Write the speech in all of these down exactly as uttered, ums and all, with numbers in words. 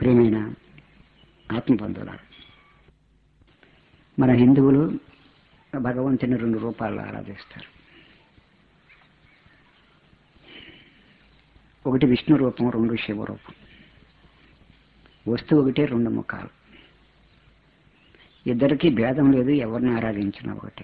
ప్రియమైన ఆత్మబంధువులారా, మన హిందువులు భగవంతుని రెండు రూపాల్లో ఆరాధిస్తారు. ఒకటి విష్ణు రూపం, రెండు శివ రూపం. వస్తువు ఒకటే, రెండు ముఖాలు. ఇద్దరికీ భేదం లేదు, ఎవరిని ఆరాధించినా ఒకటే.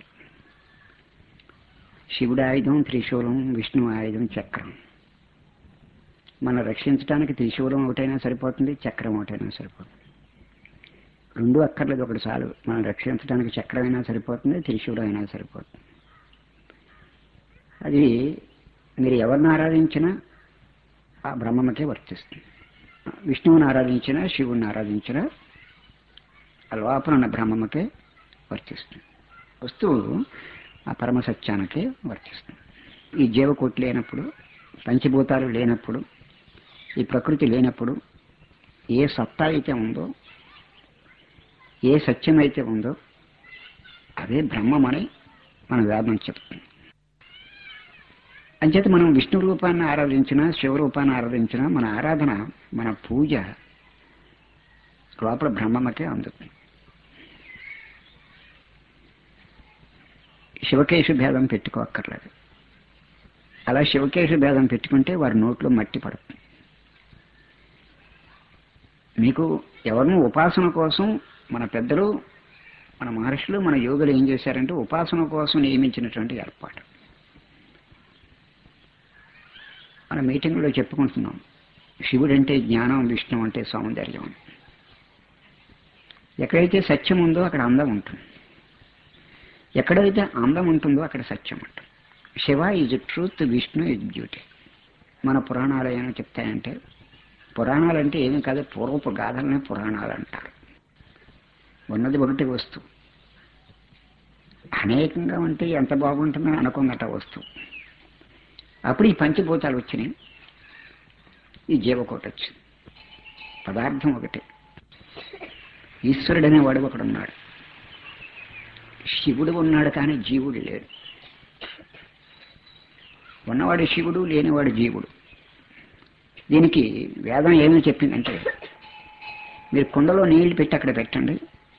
శివుడి ఆయుధం త్రిశూలం, విష్ణు ఆయుధం చక్రం. మనం రక్షించడానికి త్రిశూలం ఒకటైనా సరిపోతుంది, చక్రం ఒకటైనా సరిపోతుంది. రెండు అక్కర్లేదు, ఒకటి చాలు. మనం రక్షించడానికి చక్రం అయినా సరిపోతుంది, త్రిశూలం అయినా సరిపోతుంది. అది మీరు ఎవరిని ఆరాధించినా ఆ బ్రహ్మకే వర్తిస్తుంది. విష్ణువుని ఆరాధించినా, శివుని ఆరాధించినా ఆ లోపల ఉన్న బ్రహ్మకే వర్తిస్తుంది. వస్తువు ఆ పరమసత్యానికే వర్తిస్తుంది. ఈ జీవకోటి లేనప్పుడు, పంచభూతాలు లేనప్పుడు, ఈ ప్రకృతి లేనప్పుడు ఏ సత్తా అయితే ఉందో, ఏ సత్యం అయితే ఉందో అదే బ్రహ్మమని మన వేదం చెప్తుంది. అంచేత మనం విష్ణు రూపాన్ని ఆరాధించినా, శివరూపాన్ని ఆరాధించినా మన ఆరాధన, మన పూజ లోపల బ్రహ్మమకే అందుతుంది. శివకేశ భేదం పెట్టుకోక్కర్లేదు. అలా శివకేశ భేదం పెట్టుకుంటే వారి నోట్లో మట్టి పడుతుంది. మీకు ఎవరినో ఉపాసన కోసం మన పెద్దలు, మన మహర్షులు, మన యోగులు ఏం చేశారంటే ఉపాసన కోసం నియమించినటువంటి ఏర్పాటు. మన మీటింగ్లో చెప్పుకుంటున్నాం, శివుడు అంటే జ్ఞానం, విష్ణు అంటే సౌందర్యం. ఎక్కడైతే సత్యం ఉందో అక్కడ అందం ఉంటుంది, ఎక్కడైతే అందం ఉంటుందో అక్కడ సత్యం ఉంటుంది. Shiva is truth, Vishnu is beauty. మన పురాణాలు ఏమైనా చెప్తాయంటే, పురాణాలంటే ఏమీ కాదు, పూర్వపు గాథలనే పురాణాలు అంటారు. ఉన్నది ఒకటి వస్తువు, అనేకంగా ఉంటే ఎంత బాగుంటుందని అనుకుందట వస్తువు. అప్పుడు ఈ పంచభూతాలు వచ్చినాయి, ఈ జీవకోటి వచ్చింది. పదార్థం ఒకటే. ఈశ్వరుడు అనేవాడు ఒకడున్నాడు, శివుడు ఉన్నాడు, కానీ జీవుడు లేడు. ఉన్నవాడు శివుడు, లేనివాడు జీవుడు. దీనికి వేదం ఏమీ చెప్పిందంటే, మీరు కుండలో నీళ్లు పెట్టి అక్కడ పెట్టండి,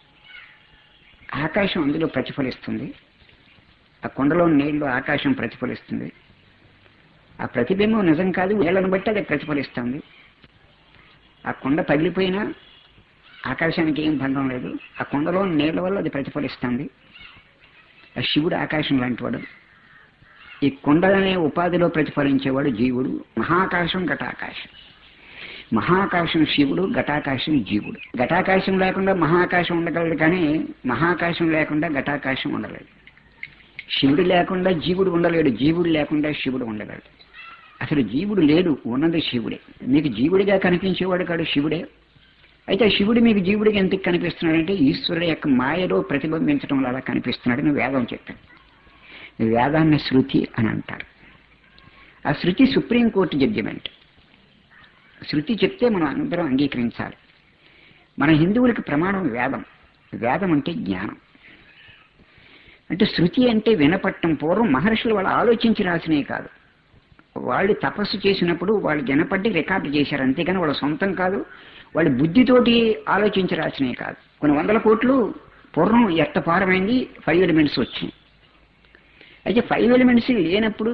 ఆకాశం అందులో ప్రతిఫలిస్తుంది. ఆ కుండలో నీళ్లు ఆకాశం ప్రతిఫలిస్తుంది. ఆ ప్రతిబింబం నిజం కాదు, నీళ్లను బట్టి అది ప్రతిఫలిస్తుంది. ఆ కుండ పగిలిపోయినా ఆకాశానికి ఏం భంగం లేదు, ఆ కుండలో నీళ్ల వల్ల అది ప్రతిఫలిస్తుంది. ఆ శివుడు ఆకాశం లాంటివాడు. ఈ కుండ అనే ఉపాధిలో ప్రతిఫలించేవాడు జీవుడు. మహాకాశం, ఘటాకాశం. మహాకాశం శివుడు, ఘటాకాశం జీవుడు. ఘటాకాశం లేకుండా మహాకాశం ఉండగలడు, కానీ మహాకాశం లేకుండా ఘటాకాశం ఉండలేడు. శివుడు లేకుండా జీవుడు ఉండలేడు, జీవుడు లేకుండా శివుడు ఉండలేడు. అసలు జీవుడు లేడు, ఉన్నది శివుడే. మీకు జీవుడిగా కనిపించేవాడు కాడు, శివుడే. అయితే శివుడు మీకు జీవుడిగా ఎందుకు కనిపిస్తున్నాడంటే, ఈశ్వరుడు యొక్క మాయలో ప్రతిబింబించడం వల్ల కనిపిస్తున్నాడని వేదం చెప్పాడు. వేదాన్ని శృతి అని అంటారు. ఆ శృతి సుప్రీంకోర్టు జడ్జిమెంట్. శృతి చెప్తే మనం అందరం అంగీకరించాలి. మన హిందువులకి ప్రమాణం వేదం. వేదం అంటే జ్ఞానం. అంటే శృతి అంటే వినపట్టం. పూర్వం మహర్షులు వాళ్ళు ఆలోచించి రాసినవి కాదు, వాళ్ళు తపస్సు చేసినప్పుడు వాళ్ళు వినపట్టి రికార్డు చేశారు, అంతేగాని వాళ్ళ సొంతం కాదు, వాళ్ళు బుద్ధితోటి ఆలోచించి రాసినవి కాదు. కొన్ని వందల కోట్లు పూర్వం ఎట్టపారమైంది, ఫైవ్ ఎలిమెంట్స్ వచ్చినాయి. అయితే ఫైవ్ ఎలిమెంట్స్ లేనప్పుడు,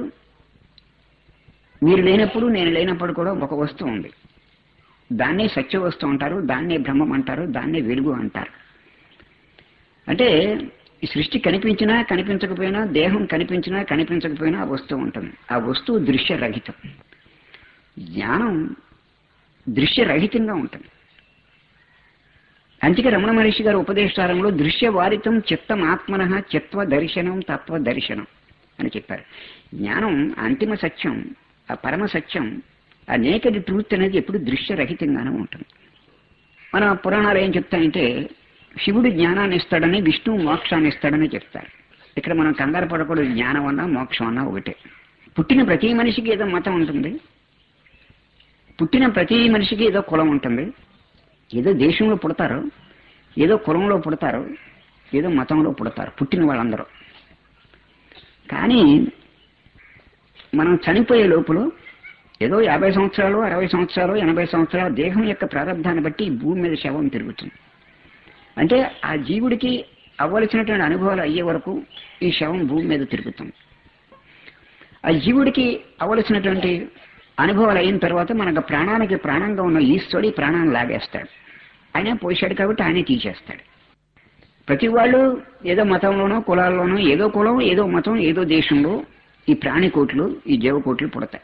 మీరు లేనప్పుడు, నేను లేనప్పుడు కూడా ఒక వస్తువు ఉంది. దాన్నే సత్య వస్తువు అంటారు, దాన్నే బ్రహ్మం అంటారు, దాన్నే వెలుగు అంటారు. అంటే ఈ సృష్టి కనిపించినా కనిపించకపోయినా, దేహం కనిపించినా కనిపించకపోయినా ఆ వస్తువు ఉంటుంది. ఆ వస్తువు దృశ్యరహితం. జ్ఞానం దృశ్యరహితంగా ఉంటుంది. అందుకే రమణ మహర్షి గారు ఉపదేశారంలో దృశ్యవారితం చిత్తం ఆత్మనః చిత్వ దర్శనం తత్వ దర్శనం అని చెప్పారు. జ్ఞానం అంతిమ సత్యం, ఆ పరమ సత్యం, ఆ నేకెడ్ ట్రూత్ అనేది ఎప్పుడు దృశ్యరహితంగానే ఉంటుంది. మన పురాణాలు ఏం చెప్తాయంటే, శివుడు జ్ఞానాన్ని ఇస్తాడని, విష్ణువు మోక్షాన్ని ఇస్తాడని చెప్తారు. ఇక్కడ మనం కంగారు పడకూడదు. జ్ఞానం అన్నా మోక్షం అన్నా ఒకటే. పుట్టిన ప్రతి మనిషికి ఏదో మతం ఉంటుంది, పుట్టిన ప్రతి మనిషికి ఏదో కులం ఉంటుంది. ఏదో దేశంలో పుడతారు, ఏదో కులంలో పుడతారు, ఏదో మతంలో పుడతారు పుట్టిన వాళ్ళందరూ. కానీ మనం చనిపోయే లోపల ఏదో యాభై సంవత్సరాలు అరవై సంవత్సరాలు ఎనభై సంవత్సరాలు దేహం యొక్క ప్రారంభాన్ని బట్టి ఈ భూమి మీద శవం తిరుగుతుంది. అంటే ఆ జీవుడికి అవ్వలసినటువంటి అనుభవాలు అయ్యే వరకు ఈ శవం భూమి మీద తిరుగుతుంది. ఆ జీవుడికి అవ్వలసినటువంటి అనుభవాలు అయిన తర్వాత మనకు ప్రాణానికి ప్రాణంగా ఉన్న ఈశ్వరుడు ఈ ప్రాణాన్ని లాగేస్తాడు. ఆయనే పోసాడు కాబట్టి ఆయనే తీసేస్తాడు. ప్రతి వాళ్ళు ఏదో మతంలోనో కులాల్లోనో ఏదో కులం ఏదో మతం ఏదో దేశంలో ఈ ప్రాణికోట్లు ఈ జీవకోట్లు పుడతాయి.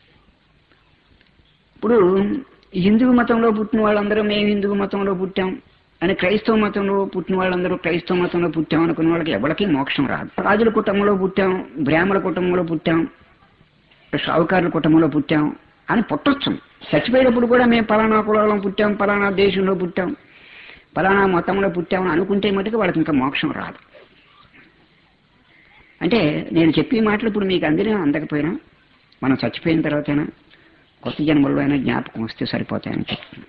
ఇప్పుడు హిందూ మతంలో పుట్టిన వాళ్ళందరూ మేము హిందూ మతంలో పుట్టాం అని, క్రైస్తవ మతంలో పుట్టిన వాళ్ళందరూ క్రైస్తవ మతంలో పుట్టాం అనుకున్న వాళ్ళకి ఎవరికి మోక్షం రాదు. రాజుల కుటుంబంలో పుట్టాం, బ్రాహ్మణ కుటుంబంలో పుట్టాం, షావుకారుల కుటుంబంలో పుట్టాం అని పుట్టొచ్చు. చచ్చిపోయేటప్పుడు కూడా మేము పలానా కులంలో పుట్టాం, పలానా దేశంలో పుట్టాం, పలానా మతంలో పుట్టామని అనుకుంటే మటుకు వాళ్ళకి ఇంకా మోక్షం రాదు. అంటే నేను చెప్పే మాటలు ఇప్పుడు మీకు అందినా అందకపోయినా మనం చచ్చిపోయిన తర్వాతైనా కొత్త జన్మల్లో అయినా జ్ఞాపకం వస్తే సరిపోతాయని చెప్తున్నాను.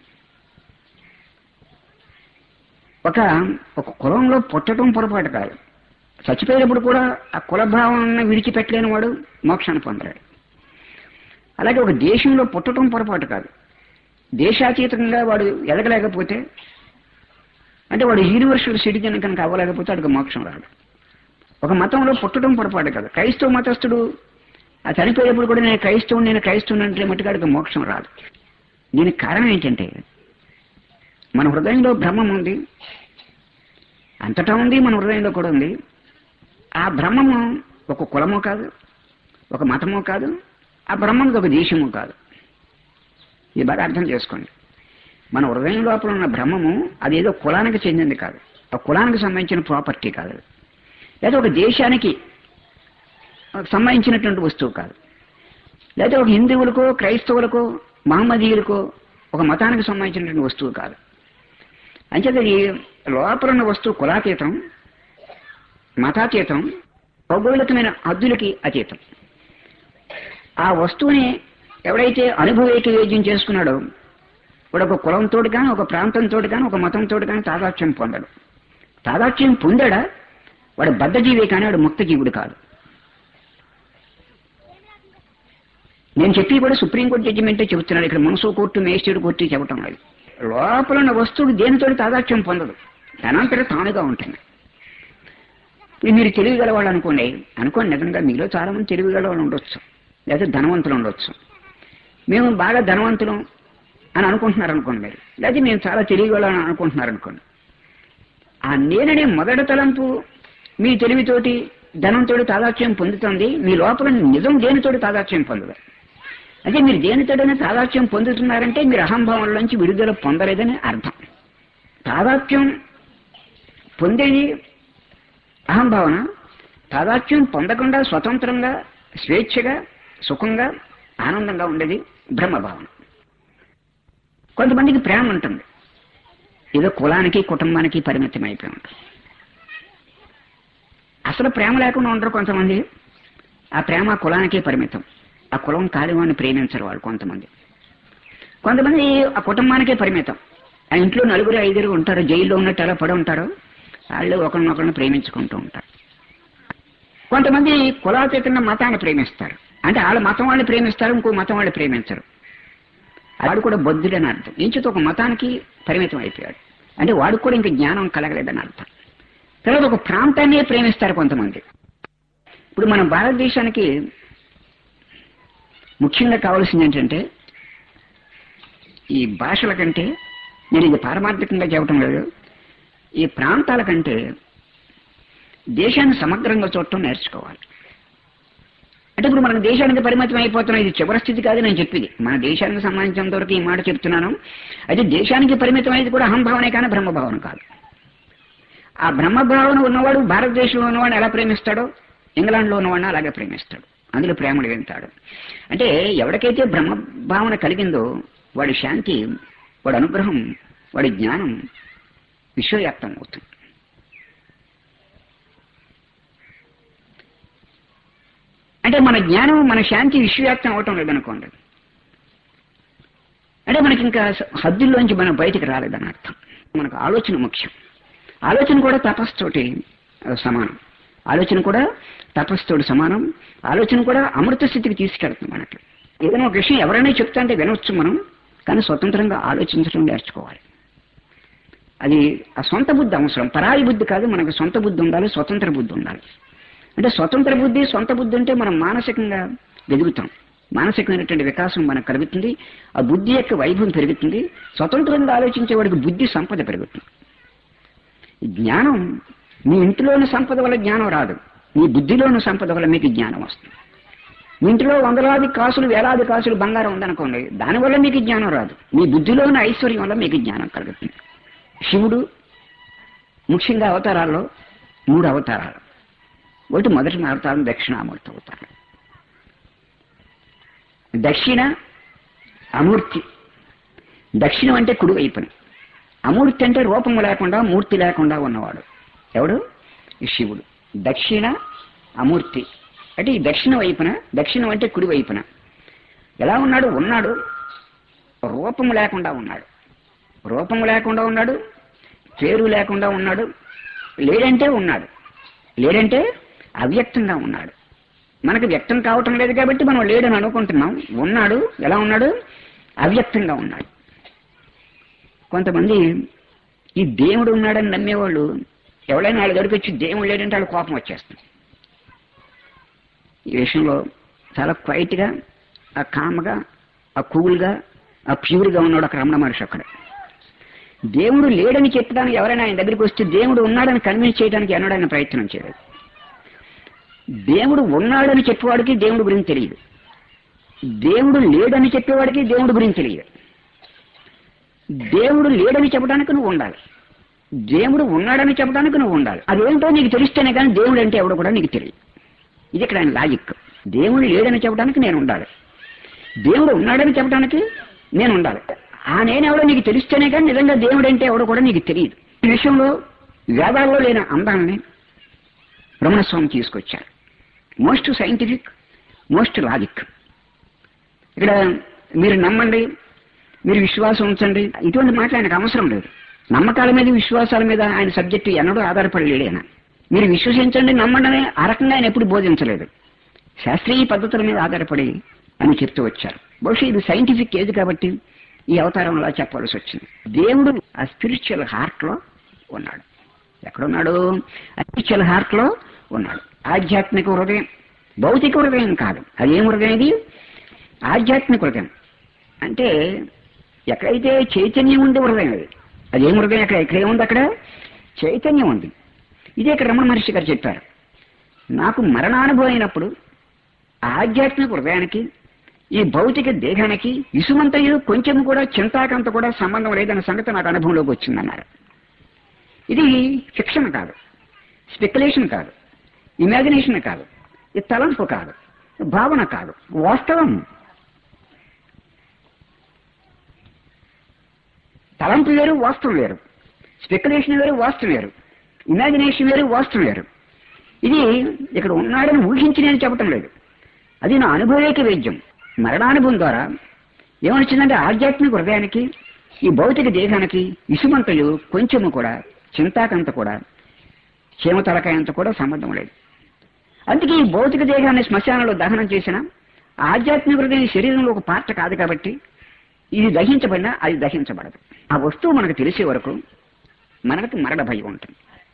ఒక ఒక కులంలో పుట్టడం పొరపాటు కాదు. చచ్చిపోయేటప్పుడు కూడా ఆ కులభావాన్ని విడిచిపెట్టలేని వాడు మోక్షాన్ని పొందలేడు. అలాగే ఒక దేశంలో పుట్టడం పొరపాటు కాదు. దేశాతీతంగా వాడు ఎదగలేకపోతే, అంటే వాడు యూనివర్సల్ సిటిజన్ కనుక అవ్వలేకపోతే వాడికి మోక్షం రాదు. ఒక మతంలో పుట్టడం పొరపాటు కాదు. క్రైస్తవ మతస్థుడు ఆ చనిపోయేటప్పుడు కూడా నేను క్రైస్తవుని నేను క్రైస్తవుని అంటే మట్టుకాడికి మోక్షం రాదు. దీనికి కారణం ఏంటంటే మన హృదయంలో బ్రహ్మం ఉంది, అంతటా ఉంది, మన హృదయంలో కూడా ఉంది. ఆ బ్రహ్మము ఒక కులము కాదు, ఒక మతము కాదు, ఆ బ్రహ్మముకి ఒక దేశము కాదు. ఇది బాగా అర్థం చేసుకోండి. మన హృదయం లోపల ఉన్న బ్రహ్మము అదేదో కులానికి చెందింది కాదు, ఆ కులానికి సంబంధించిన ప్రాపర్టీ కాదు, లేదా ఒక దేశానికి సంబంధించినటువంటి వస్తువు కాదు, లేదా ఒక హిందువులకో క్రైస్తవులకో మహమ్మదీయులకో ఒక మతానికి సంబంధించినటువంటి వస్తువు కాదు. అంచేత ఈ లోపల ఉన్న వస్తువు కులాతీతం, మతాతీతం, భౌగోళికమైన హద్దులకి అతీతం. ఆ వస్తువుని ఎవడైతే అనుభవేకవేద్యం చేసుకున్నాడో వాడు ఒక కులంతో కానీ ఒక ప్రాంతంతో కానీ ఒక మతంతో కానీ తాదాత్మ్యం పొందడు. తాదాత్మ్యం పొందాడా వాడు బద్ధజీవి కానీ వాడు ముక్త జీవుడు కాదు. నేను చెప్పి కూడా సుప్రీంకోర్టు జడ్జిమెంటే చెబుతున్నాడు. ఇక్కడ మనసు కోర్టు మేజిస్ట్రేట్ కోర్టు చెప్పటం లేదు. లోపల ఉన్న వస్తువుడు దేనితో తాదాత్మ్యం పొందదు, తనంతట తానుగా ఉంటుంది. మీరు తెలివిగల వాళ్ళు అనుకోండి అనుకోండి నిజంగా మీలో చాలా మంది తెలివిగల వాళ్ళు ఉండొచ్చు, లేదా ధనవంతులు ఉండొచ్చు. మేము బాగా ధనవంతులం అని అనుకుంటున్నారు అనుకోండి మీరు, లేదా మేము చాలా తెలివిగల అని అనుకుంటున్నారు అనుకోండి. ఆ నేననే మొదటి తలంపు మీ తెలివితోటి ధనంతో తాదాత్మ్యం పొందుతుంది. మీ లోపల నిజం దేనితోటి తాదాత్మ్యం పొందదు. అంటే మీరు దేనితోటైనా తాదాత్మ్యం పొందుతున్నారంటే మీరు అహంభావంలోంచి విడుదల పొందలేదని అర్థం. తాదాత్మ్యం పొందేది అహంభావన, తాదాత్మ్యం పొందకుండా స్వతంత్రంగా స్వేచ్ఛగా సుఖంగా ఆనందంగా ఉండేది బ్రహ్మభావన. కొంతమందికి ప్రేమ ఉంటుంది, ఏదో కులానికి కుటుంబానికి పరిమితం అయిపోయి ఉంటుంది. అసలు ప్రేమ లేకుండా ఉండరు కొంతమంది. ఆ ప్రేమ కులానికే పరిమితం, ఆ కులం కాలివాన్ని ప్రేమించరు వాళ్ళు. కొంతమంది కొంతమంది ఆ కుటుంబానికే పరిమితం. ఆ ఇంట్లో నలుగురు ఐదుగురు ఉంటారు, జైల్లో ఉన్నట్టు అలా పడి ఉంటారు, వాళ్ళు ఒకరినొకరిని ప్రేమించుకుంటూ ఉంటారు. కొంతమంది కులాతీతంగా మతాన్ని ప్రేమిస్తారు, అంటే వాళ్ళ మతం వాళ్ళు ప్రేమిస్తారు, ఇంకో మతం వాళ్ళు ప్రేమించరు. వాడు కూడా బొద్దుడని అర్థం. ఇంచుతో ఒక మతానికి పరిమితం అయిపోయాడు అంటే వాడు కూడా ఇంక జ్ఞానం కలగలేదని అర్థం. తర్వాత ఒక ప్రాంతాన్ని ప్రేమిస్తారు కొంతమంది. ఇప్పుడు మన భారతదేశానికి ముఖ్యంగా కావాల్సింది ఏంటంటే ఈ భాషల కంటే, నేను ఇది పారమార్థికంగా చెప్పడం లేదు, ఈ ప్రాంతాల కంటే దేశాన్ని సమగ్రంగా చూడటం నేర్చుకోవాలి. అంటే ఇప్పుడు మన దేశానికి పరిమితం అయిపోతున్నాం, ఇది చివరి స్థితి కాదు నేను చెప్పింది. మన దేశానికి సంబంధించినంత వరకు ఈ మాట చెప్తున్నాను. అయితే దేశానికి పరిమితం అనేది కూడా అహంభావనే కానీ బ్రహ్మభావన కాదు. ఆ బ్రహ్మభావన ఉన్నవాడు భారతదేశంలో ఉన్నవాడిని ఎలా ప్రేమిస్తాడో ఇంగ్లాండ్లో ఉన్నవాడిని అలాగే ప్రేమిస్తాడు, అందులో ప్రేమలు వింటాడు. అంటే ఎవరికైతే బ్రహ్మభావన కలిగిందో వాడి శాంతి, వాడి అనుగ్రహం, వాడి జ్ఞానం విశ్వవ్యాప్తం అవుతుంది. అంటే మన జ్ఞానం మన శాంతి విశ్వవ్యాప్తం అవటం లేదనుకోండి, అంటే మనకి ఇంకా హద్దుల్లోంచి మనం బయటికి రాలేదని అర్థం. మనకు ఆలోచన ముఖ్యం. ఆలోచన కూడా తపస్సుతోటి సమానం. ఆలోచన కూడా తపస్సుతోటి సమానం. ఆలోచన కూడా అమృత స్థితికి తీసుకెళ్తుంది మనకి. ఏదైనా ఒక విషయం ఎవరైనా చెప్తా అంటే వినవచ్చు మనం, కానీ స్వతంత్రంగా ఆలోచించడం నేర్చుకోవాలి. అది ఆ సొంత బుద్ధి అవసరం, పరాయి బుద్ధి కాదు. మనకు సొంత బుద్ధి ఉండాలి, స్వతంత్ర బుద్ధి ఉండాలి. అంటే స్వతంత్ర బుద్ధి, సొంత బుద్ధి అంటే మనం మానసికంగా ఎదుగుతాం, మానసికమైనటువంటి వికాసం మనకు కలుగుతుంది, ఆ బుద్ధి యొక్క వైభవం పెరుగుతుంది. స్వతంత్రంగా ఆలోచించే వాడికి బుద్ధి సంపద పెరుగుతుంది. జ్ఞానం మీ ఇంటిలోని సంపద వల్ల జ్ఞానం రాదు, మీ బుద్ధిలోని సంపద వల్ల మీకు జ్ఞానం వస్తుంది. మీ ఇంటిలో వందలాది కాసులు వేలాది కాసులు బంగారం ఉందనుకోండి, దానివల్ల మీకు జ్ఞానం రాదు, మీ బుద్ధిలోని ఐశ్వర్యం వల్ల మీకు జ్ఞానం కలుగుతుంది. శివుడు ముఖ్యంగా అవతారాల్లో మూడు అవతారాలు. ఒకటి మొదటి అవతారం దక్షిణామూర్తి అవతారం. దక్షిణ అమూర్తి. దక్షిణం అంటే కుడి వైపున, అమూర్తి అంటే రూపము లేకుండా మూర్తి లేకుండా ఉన్నవాడు. ఎవడు? ఈ శివుడు. దక్షిణ అమూర్తి అంటే ఈ దక్షిణ వైపున, దక్షిణం అంటే కుడి వైపున. ఎలా ఉన్నాడు? ఉన్నాడు, రూపము లేకుండా ఉన్నాడు, రూపము లేకుండా ఉన్నాడు, పేరు లేకుండా ఉన్నాడు, లేడంటే ఉన్నాడు, లేడంటే అవ్యక్తంగా ఉన్నాడు. మనకు వ్యక్తం కావటం లేదు కాబట్టి మనం లేడని అనుకుంటున్నాం. ఉన్నాడు. ఎలా ఉన్నాడు? అవ్యక్తంగా ఉన్నాడు. కొంతమంది ఈ దేవుడు ఉన్నాడని నమ్మేవాళ్ళు ఎవరైనా వాళ్ళ దగ్గరికి వచ్చి దేవుడు లేడంటే వాళ్ళ కోపం వచ్చేస్తుంది. ఈ విషయంలో చాలా క్వైట్గా, ఆ కామ్గా, ఆ కూల్గా, ఆ ప్యూర్గా ఉన్నాడు ఒక రమణ మహర్షి. అక్కడ దేవుడు లేడని చెప్పడానికి ఎవరైనా ఆయన దగ్గరికి వస్తే దేవుడు ఉన్నాడని కన్విన్స్ చేయడానికి ఎన్నడూ ఆయన ప్రయత్నం చేయలేదు. దేవుడు ఉన్నాడని చెప్పేవాడికి దేవుడి గురించి తెలియదు, దేవుడు లేడని చెప్పేవాడికి దేవుడి గురించి తెలియదు. దేవుడు లేడని చెప్పడానికి నువ్వు ఉండాలి, దేవుడు ఉన్నాడని చెప్పడానికి నువ్వు ఉండాలి. అదేంటో నీకు తెలిస్తేనే కానీ దేవుడు అంటే ఎవడో కూడా నీకు తెలియదు. ఇది ఇక్కడ ఆయన లాజిక్. దేవుడు లేడని చెప్పడానికి నేను ఉండాలి, దేవుడు ఉన్నాడని చెప్పడానికి నేను ఉండాలి. ఆ నేనెవడో నీకు తెలిస్తేనే కానీ నిజంగా దేవుడు అంటే ఎవడో కూడా నీకు తెలియదు. ఈ విషయంలో వేదాల్లో లేని అందాలని రమణస్వామి తీసుకొచ్చారు. Most scientific, most logic. ఇక్కడ మీరు నమ్మండి, మీరు విశ్వాసం ఉంచండి, ఇటువంటి మాటలు ఆయనకు అవసరం లేదు. నమ్మకాల మీద, విశ్వాసాల మీద ఆయన సబ్జెక్టు ఎన్నడూ ఆధారపడలేడు ఆయన. మీరు విశ్వసించండి, నమ్మండి అని ఆ రకంగా ఆయన ఎప్పుడు బోధించలేదు. శాస్త్రీయ పద్ధతుల మీద ఆధారపడి అని చెప్తూ వచ్చారు. బహుశా ఇది సైంటిఫిక్ ఏజ్ కాబట్టి ఈ అవతారంలో చెప్పాల్సి వచ్చింది. దేవుడు ఆ స్పిరిచువల్ హార్ట్ లో ఉన్నాడు. ఎక్కడున్నాడు? స్పిరిచువల్ హార్ట్ లో ఉన్నాడు. ఆధ్యాత్మిక హృదయం, భౌతిక హృదయం కాదు. అదేం హృదయం? ఇది ఆధ్యాత్మిక హృదయం. అంటే ఎక్కడైతే చైతన్యం ఉంది హృదయం అది. అదేం హృదయం? అక్కడ ఎక్కడేముంది? అక్కడ చైతన్యం ఉంది. ఇదే ఇక్కడ రమణ మహర్షి గారు చెప్పారు. నాకు మరణానుభవం అయినప్పుడు ఆధ్యాత్మిక హృదయానికి, ఈ భౌతిక దేహానికి ఇసుమంతయు కొంచెం కూడా చింతాకంత కూడా సంబంధం లేదన్న సంగతి నాకు అనుభవంలోకి వచ్చిందన్నారు. ఇది ఫిక్షన్ కాదు, స్పెక్యులేషన్ కాదు, ఇమాజినేషన్ కాదు, ఇది తలంపు కాదు, భావన కాదు, వాస్తవం. తలంపు వేరు, వాస్తవం వేరు. స్పెక్యులేషన్ వేరు, వాస్తవం వేరు. ఇమాజినేషన్ వేరు, వాస్తవం వేరు. ఇది ఇక్కడ ఉన్నాడని ఊహించి నేను చెప్పటం లేదు, అది నా అనుభవేక వేద్యం. మరణానుభవం ద్వారా ఏమొచ్చిందంటే ఆధ్యాత్మిక హృదయానికి, ఈ భౌతిక దేహానికి ఇసుమంతలు కొంచెము కూడా, చింతాకంత కూడా, క్షేమతలకాయంత కూడా సంబంధం లేదు. అందుకే ఈ భౌతిక దేహాన్ని శ్మశానంలో దహనం చేసిన ఆధ్యాత్మిక హృదయం శరీరంలో ఒక పార్ట్ కాదు కాబట్టి ఇది దహించబడినా అది దహించబడదు. ఆ వస్తువు మనకు తెలిసే వరకు మనకు మరణ భయం ఉంటుంది.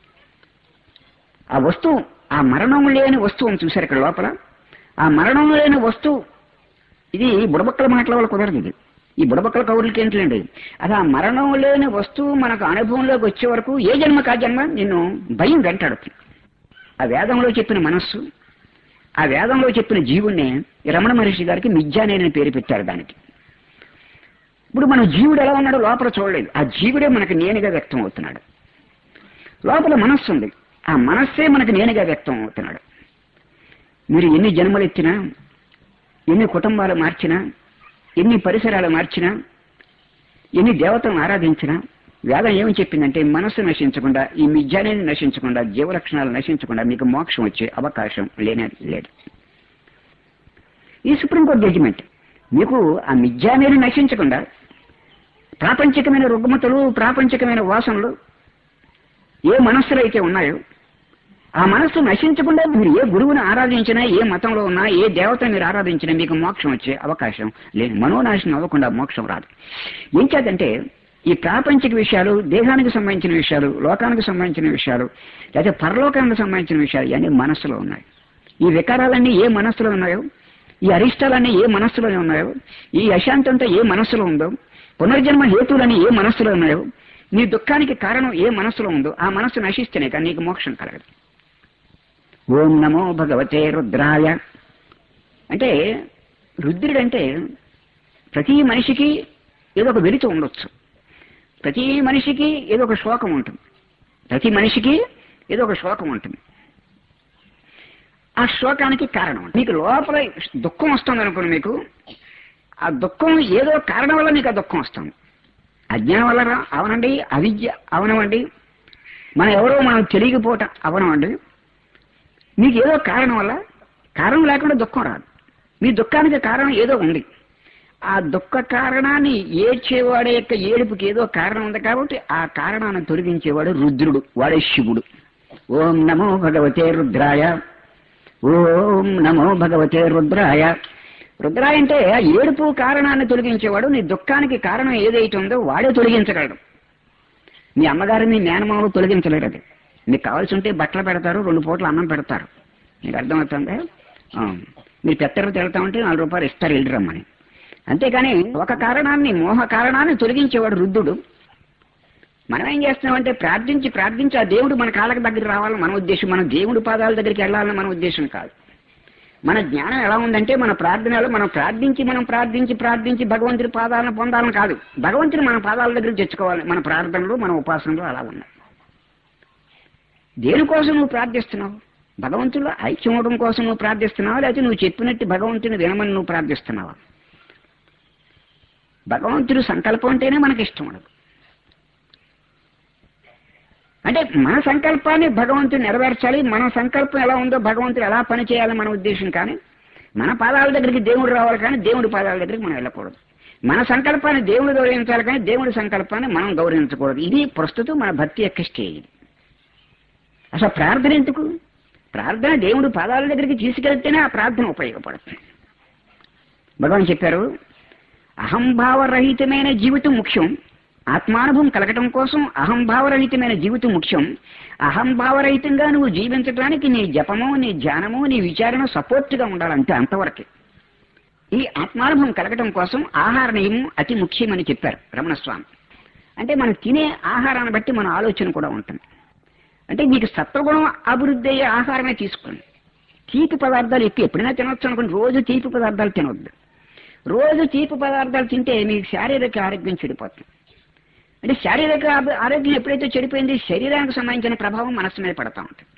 ఆ వస్తువు, ఆ మరణం లేని వస్తువును చూశారు ఇక్కడ లోపల. ఆ మరణం లేని వస్తువు ఇది బుడబక్కల మాటల వల్ల కుదరదు. ఇది ఈ బుడబక్కల కౌరులకి ఏంటండి, అది ఆ మరణం లేని వస్తువు మనకు అనుభవంలోకి వచ్చే వరకు ఏ జన్మ కా జన్మ నిన్ను భయం వెంటాడుతుంది. ఆ వేదంలో చెప్పిన మనస్సు, ఆ వేదంలో చెప్పిన జీవుణ్ణి రమణ మహర్షి గారికి మిథ్యానేనని పేరు పెట్టారు దానికి. ఇప్పుడు మన జీవుడు ఎలా ఉన్నాడో లోపల చూడలేదు, ఆ జీవుడే మనకు నేనుగా వ్యక్తం అవుతున్నాడు. లోపల మనస్సు ఉంది, ఆ మనస్సే మనకు నేనుగా వ్యక్తం అవుతున్నాడు. మీరు ఎన్ని జన్మలు ఎత్తినా, ఎన్ని కుటుంబాలు మార్చినా, ఎన్ని పరిసరాలు మార్చినా, ఎన్ని దేవతలను ఆరాధించినా వేదం ఏమని చెప్పిందంటే మనస్సు నశించకుండా, ఈ మిథ్యానేని నశించకుండా, జీవలక్షణాలు నశించకుండా మీకు మోక్షం వచ్చే అవకాశం లేనే లేదు. ఈ సుప్రీంకోర్టు జడ్జిమెంట్ మీకు ఆ మిథ్యానేని నశించకుండా ప్రాపంచికమైన రుగ్మతలు, ప్రాపంచికమైన వాసనలు ఏ మనస్సులో అయితే ఉన్నాయో ఆ మనస్సు నశించకుండా మీరు ఏ గురువుని ఆరాధించినా, ఏ మతంలో ఉన్నా, ఏ దేవతను మీరు ఆరాధించినా మీకు మోక్షం వచ్చే అవకాశం లేదు. మనోనాశనం అవ్వకుండా మోక్షం రాదు. ఏం చేద్దంటే ఈ ప్రాపంచిక విషయాలు, దేహానికి సంబంధించిన విషయాలు, లోకానికి సంబంధించిన విషయాలు, లేకపోతే పరలోకానికి సంబంధించిన విషయాలు ఇవన్నీ మనస్సులో ఉన్నాయి. ఈ వికారాలన్నీ ఏ మనస్సులో ఉన్నాయో, ఈ అరిష్టాలన్నీ ఏ మనస్సులో ఉన్నాయో, ఈ అశాంతి అంతా ఏ మనస్సులో ఉందో, పునర్జన్మ హేతువులన్నీ ఏ మనస్సులో ఉన్నాయో, నీ దుఃఖానికి కారణం ఏ మనస్సులో ఉందో ఆ మనస్సు నశిస్తేనే కానీ నీకు మోక్షం కలగదు. ఓం నమో భగవతే రుద్రాయ అంటే రుద్రుడంటే ప్రతి మనిషికి ఏదో ఒక వెలితి ఉండొచ్చు, ప్రతి మనిషికి ఏదో ఒక శోకం ఉంటుంది, ప్రతి మనిషికి ఏదో ఒక శోకం ఉంటుంది. ఆ శోకానికి కారణం మీకు లోపల దుఃఖం వస్తుంది అనుకోండి, మీకు ఆ దుఃఖం ఏదో కారణం వల్ల మీకు ఆ దుఃఖం వస్తుంది. అజ్ఞానం వల్ల అవనండి, అవిద్య అవనవండి, మనం ఎవరో మనం తెలియకపోవటం అవనవండి, మీకు ఏదో కారణం వల్ల, కారణం లేకుండా దుఃఖం రాదు. మీ దుఃఖానికి కారణం ఏదో ఉంది. ఆ దుఃఖ కారణాన్ని ఏడ్చేవాడే యొక్క ఏడుపుకి ఏదో కారణం ఉంది కాబట్టి ఆ కారణాన్ని తొలగించేవాడు రుద్రుడు, వాడే శివుడు. ఓం నమో భగవతే రుద్రాయ, ఓం నమో భగవతే రుద్రాయ. రుద్రాయ అంటే ఆ ఏడుపు కారణాన్ని తొలగించేవాడు. నీ దుఃఖానికి కారణం ఏదైతే ఉందో వాడే తొలగించగలడు. మీ అమ్మగారు మీ మేనమామలు తొలగించలేరు. అది మీకు కావాల్సి ఉంటే బట్టలు పెడతారు, రెండు పూటలు అన్నం పెడతారు. మీకు అర్థమవుతుందా? మీరు పెత్తరకు వెళ్తామంటే నాలుగు రూపాయలు ఇస్తారు వెళ్ళి రమ్మని. అంతేకాని ఒక కారణాన్ని, మోహ కారణాన్ని తొలగించేవాడు రుద్రుడు. మనం ఏం చేస్తున్నామంటే ప్రార్థించి ప్రార్థించి ఆ దేవుడు మన కాళ్ళకి దగ్గర రావాలని మన ఉద్దేశం, మన దేవుడి పాదాల దగ్గరికి వెళ్ళాలని మన ఉద్దేశం కాదు. మన జ్ఞానం ఎలా ఉందంటే మన ప్రార్థనలో మనం ప్రార్థించి మనం ప్రార్థించి ప్రార్థించి భగవంతుడి పాదాలను పొందాలని కాదు, భగవంతుని మన పాదాల దగ్గర తెచ్చుకోవాలి. మన ప్రార్థనలు, మన ఉపాసనలు అలా ఉన్నాయి. దేనికోసం నువ్వు ప్రార్థిస్తున్నావు? భగవంతుడు ఐక్యం అవడం కోసం నువ్వు ప్రార్థిస్తున్నావా, లేకపోతే నువ్వు చెప్పినట్టు భగవంతుని వినమని నువ్వు ప్రార్థిస్తున్నావా? భగవంతుడు సంకల్పం అంటేనే మనకి ఇష్టం ఉండదు. అంటే మన సంకల్పాన్ని భగవంతుడు నెరవేర్చాలి, మన సంకల్పం ఎలా ఉందో భగవంతుడు ఎలా పని చేయాలని మన ఉద్దేశం. కానీ మన పాదాల దగ్గరికి దేవుడు రావాలి, కానీ దేవుడి పాదాల దగ్గరికి మనం వెళ్ళకూడదు. మన సంకల్పాన్ని దేవుడు గౌరవించాలి, కానీ దేవుడి సంకల్పాన్ని మనం గౌరవించకూడదు. ఇది ప్రస్తుతం మన భక్తి యొక్క స్టేజ్. అసలు ప్రార్థన ఎందుకు? ప్రార్థన దేవుడు పాదాల దగ్గరికి తీసుకెళ్తేనే ఆ ప్రార్థన ఉపయోగపడుతుంది. భగవాన్ చెప్పారు, అహంభావరహితమైన జీవితం ముఖ్యం, ఆత్మానుభవం కలగటం కోసం అహంభావరహితమైన జీవితం ముఖ్యం. అహంభావరహితంగా నువ్వు జీవించడానికి నీ జపము, నీ ధ్యానము, నీ విచారణ సపోర్ట్గా ఉండాలంటే అంతవరకే. ఈ ఆత్మానుభవం కలగటం కోసం ఆహార నియమం అతి ముఖ్యమని చెప్పారు రమణస్వామి. అంటే మనం తినే ఆహారాన్ని బట్టి మన ఆలోచన కూడా ఉంటుంది. అంటే మీకు సత్వగుణం అభివృద్ధి అయ్యే ఆహారమే తీసుకోండి. తీపి పదార్థాలు ఎక్కువ ఎప్పుడైనా తినొచ్చు అనుకోండి, రోజు తీపి పదార్థాలు తినవద్దు. రోజు తీపి పదార్థాలు తింటే మీకు శారీరక ఆరోగ్యం చెడిపోతుంది. అంటే శారీరక ఆరోగ్యం ఎప్పుడైతే చెడిపోయింది, శరీరానికి సంబంధించిన ప్రభావం మనస్సు మీద పడతా ఉంటుంది.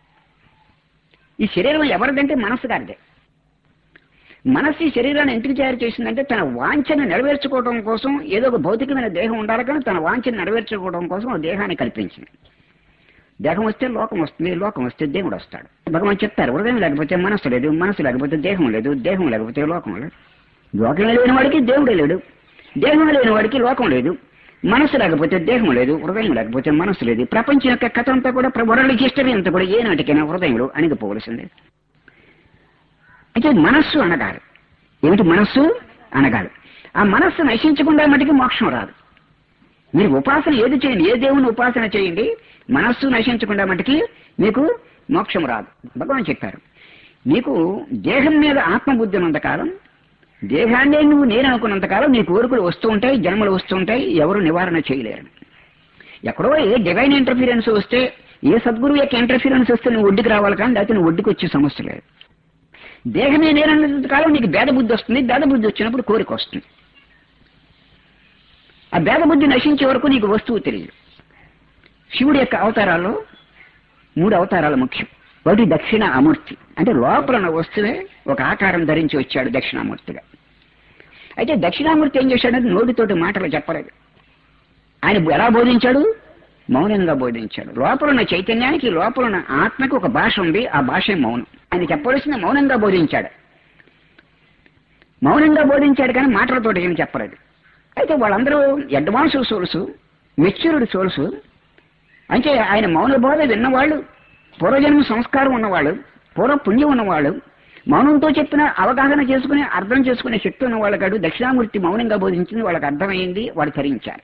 ఈ శరీరం ఎవరిదంటే మనస్సు గారిదే. మనస్సు ఈ శరీరాన్ని ఎందుకు తయారు చేసిందంటే తన వాంఛను నెరవేర్చుకోవడం కోసం. ఏదో ఒక భౌతికమైన దేహం ఉండాలి, కానీ తన వాంఛను నెరవేర్చుకోవడం కోసం ఆ దేహాన్ని కల్పించింది. దేహం వస్తే లోకం వస్తుంది, లోకం వస్తే దేవుడు వస్తాడు. భగవాన్ చెప్తారు, హృదయం లేకపోతే మనస్సు లేదు, మనస్సు లేకపోతే దేహం లేదు, దేహం లేకపోతే లోకం లేదు. లోకం లేని వాడికి దేవుడే లేడు, దేహం లేని వాడికి లోకం లేదు. మనస్సు లేకపోతే దేహం లేదు, హృదయం లేకపోతే మనస్సు లేదు. ప్రపంచం యొక్క కథ అంతా కూడా, వరల్డ్ హిస్టరీ అంతా కూడా ఏనాటికైనా హృదయంలో అణిగిపోవలసిందే. అయితే మనస్సు అనగాలి. ఏమిటి మనస్సు అనగాలి? ఆ మనస్సు నశించకుండా మటుకు మోక్షం రాదు. మీరు ఉపాసన ఏది చేయండి, ఏ దేవుని ఉపాసన చేయండి, మనస్సు నశించకుండా మటుకి మీకు మోక్షం రాదు. భగవాన్ చెప్పారు, నీకు దేహం మీద ఆత్మబుద్ధి ఉన్నంతకాలం, దేహాన్నే నువ్వు నేను అనుకున్నంతకాలం నీ కోరికలు వస్తూ ఉంటాయి, జన్మలు వస్తూ ఉంటాయి, ఎవరు నివారణ చేయలేరు. ఎక్కడో ఏ డివైన్ ఇంటర్ఫీరెన్స్ వస్తే, ఏ సద్గురువు యొక్క ఇంటర్ఫీరెన్స్ వస్తే నువ్వు ఒడ్డుకు రావాలి, కానీ లేకపోతే నువ్వు ఒడ్డుకు వచ్చే సమస్య లేదు. దేహమే నేనన్నంతకాలం నీకు భేద బుద్ధి వస్తుంది, భేద బుద్ధి వచ్చినప్పుడు కోరిక వస్తుంది. ఆ భేద బుద్ధి నశించే వరకు నీకు వస్తువు తెలియదు. శివుడి యొక్క అవతారాల్లో మూడు అవతారాలు ముఖ్యం. ఒకటి దక్షిణామూర్తి, అంటే లోపల వస్తువే ఒక ఆకారం ధరించి వచ్చాడు దక్షిణామూర్తిగా. అయితే దక్షిణామూర్తి ఏం చేశాడంటే నోటితోటి మాటలు చెప్పలేదు. ఆయన ఎలా బోధించాడు? మౌనంగా బోధించాడు. లోపలున్న చైతన్యానికి, లోపలున్న ఆత్మకి ఒక భాష ఉంది, ఆ భాషే మౌనం. ఆయన చెప్పవలసిన మౌనంగా బోధించాడు. మౌనంగా బోధించాడు కానీ మాటలతోటి ఏం చెప్పలేదు. అయితే వాళ్ళందరూ అడ్వాన్స్ సోర్సు, మెచ్యూర్డ్ సోర్సు. అంటే ఆయన మౌన బోధ విన్నవాళ్ళు పూర్వజన్మ సంస్కారం ఉన్నవాళ్ళు, పూర్వ పుణ్యం ఉన్నవాళ్ళు, మౌనంతో చెప్పిన అవగాహన చేసుకుని అర్థం చేసుకునే శక్తి ఉన్న వాళ్ళ కాదు దక్షిణామూర్తి మౌనంగా బోధించింది వాళ్ళకి అర్థమైంది, వాళ్ళు తరించారు.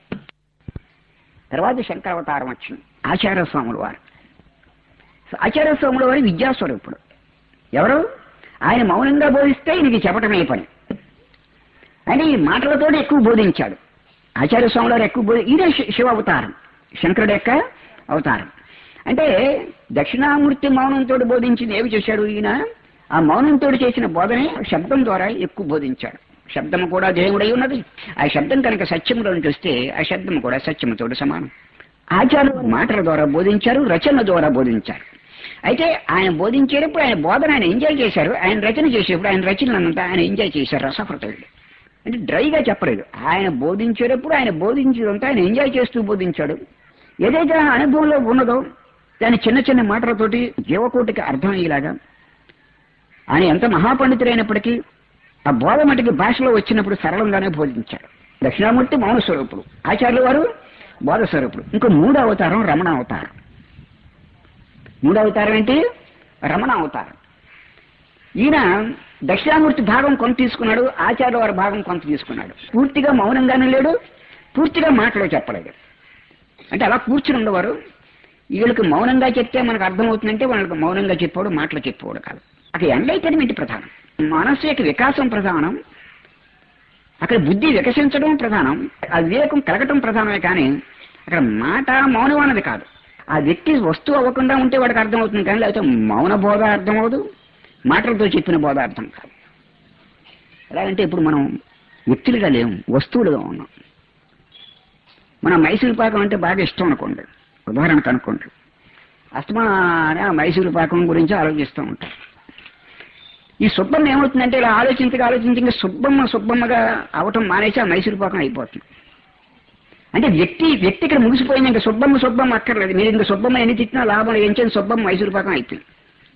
తర్వాత శంకరావతారం వచ్చింది, ఆచార్య స్వాముల వారు. ఆచార్య స్వాముల వారి విద్యాస్వరూపుడు. ఎవరు? ఆయన మౌనంగా బోధిస్తే ఈయనకి చెప్పటమే పని. అంటే ఈ మాటలతో ఎక్కువ బోధించాడు ఆచార్య స్వాముల వారు, ఎక్కువ బోధి ఇదే శివ అవతారం, శంకరుడు యొక్క అవతారం. అంటే దక్షిణామూర్తి మౌనంతో బోధించింది ఏమి చేశాడు ఈయన? ఆ మౌనంతో చేసిన బోధనే శబ్దం ద్వారా ఎక్కువ బోధించాడు. శబ్దము కూడా దేవుడై ఉన్నది. ఆ శబ్దం కనుక సత్యములో చూస్తే ఆ శబ్దం కూడా సత్యముతో సమానం. ఆచార్యులు మాటల ద్వారా బోధించారు, రచనల ద్వారా బోధించారు. అయితే ఆయన బోధించేటప్పుడు ఆయన బోధన ఆయన ఎంజాయ్ చేశారు, ఆయన రచన చేసేప్పుడు ఆయన రచనలంతా ఆయన ఎంజాయ్ చేశారు. రసహృదయుడు అంటే డ్రైగా చెప్పలేదు. ఆయన బోధించేటప్పుడు ఆయన బోధించేదంతా ఆయన ఎంజాయ్ చేస్తూ బోధించాడు. ఏదైతే ఆయన అనుభవంలో ఉన్నదో దాని చిన్న చిన్న మాటలతోటి జీవకోటికి అర్థమయ్యేలాగా ఆయన ఎంత మహాపండితుడైనప్పటికీ ఆ బోధ మటుకి భాషలో వచ్చినప్పుడు సరళంగానే బోధించాడు. దక్షిణామూర్తి మౌన స్వరూపుడు, ఆచార్యుల వారు బోధ స్వరూపుడు. ఇంకో మూడో అవతారం రమణ అవతారం. మూడో అవతారం ఏంటి? రమణ అవతారం. ఈయన దక్షిణామూర్తి భాగం కొంత తీసుకున్నాడు, ఆచార్యుల వారి భాగం కొంత తీసుకున్నాడు. పూర్తిగా మౌనంగానే లేడు, పూర్తిగా మాటలో చెప్పలేదు. అంటే అలా కూర్చుని ఉండేవారు. వీళ్ళకి మౌనంగా చెప్తే మనకు అర్థమవుతుందంటే వాళ్ళకి మౌనంగా చెప్పాడు, మాటలు చెప్పేవాడు కాదు. అక్కడ ఎంలైటన్మెంట్ ప్రధానం, మనస్సు యొక్క వికాసం ప్రధానం, అక్కడ బుద్ధి వికసించడం ప్రధానం, ఆ వివేకం కలగటం ప్రధానమే. కానీ అక్కడ మాట మౌనం అన్నది కాదు. ఆ వ్యక్తి వస్తువు అవ్వకుండా ఉంటే వాడికి అర్థమవుతుంది, కానీ లేకపోతే మౌన బోధ అర్థమవుదు, మాటలతో చెప్పిన బోధ అర్థం కాదు. ఎలాగంటే ఇప్పుడు మనం వ్యక్తులుగా లేము, వస్తువులుగా ఉన్నాం. మన మైసూరు పాకం అంటే బాగా ఇష్టం అనుకోండి, ఉదాహరణకు అనుకోండి, అస్తమానే ఆ మైసూరు పాకం గురించి ఆలోచిస్తూ ఉంటారు. ఈ సుబ్బమ్మ ఏమవుతుందంటే ఇలా ఆలోచించగా ఆలోచించి ఇంకా సుబ్బమ్మ సుబ్బమ్మగా అవటం మానేసి ఆ మైసూరు పాకం అయిపోతుంది. అంటే వ్యక్తి వ్యక్తి ఇక్కడ ముగిసిపోయింది, ఇంకా సుబ్బమ్మ సుబ్బమ్మ అక్కర్లేదు. మీరు ఇంకా సుబ్బమ్మ ఎన్ని తిట్టినా లాభం ఎంచని సుబ్బమ్మ మైసూరు పాకం అయిపోయింది.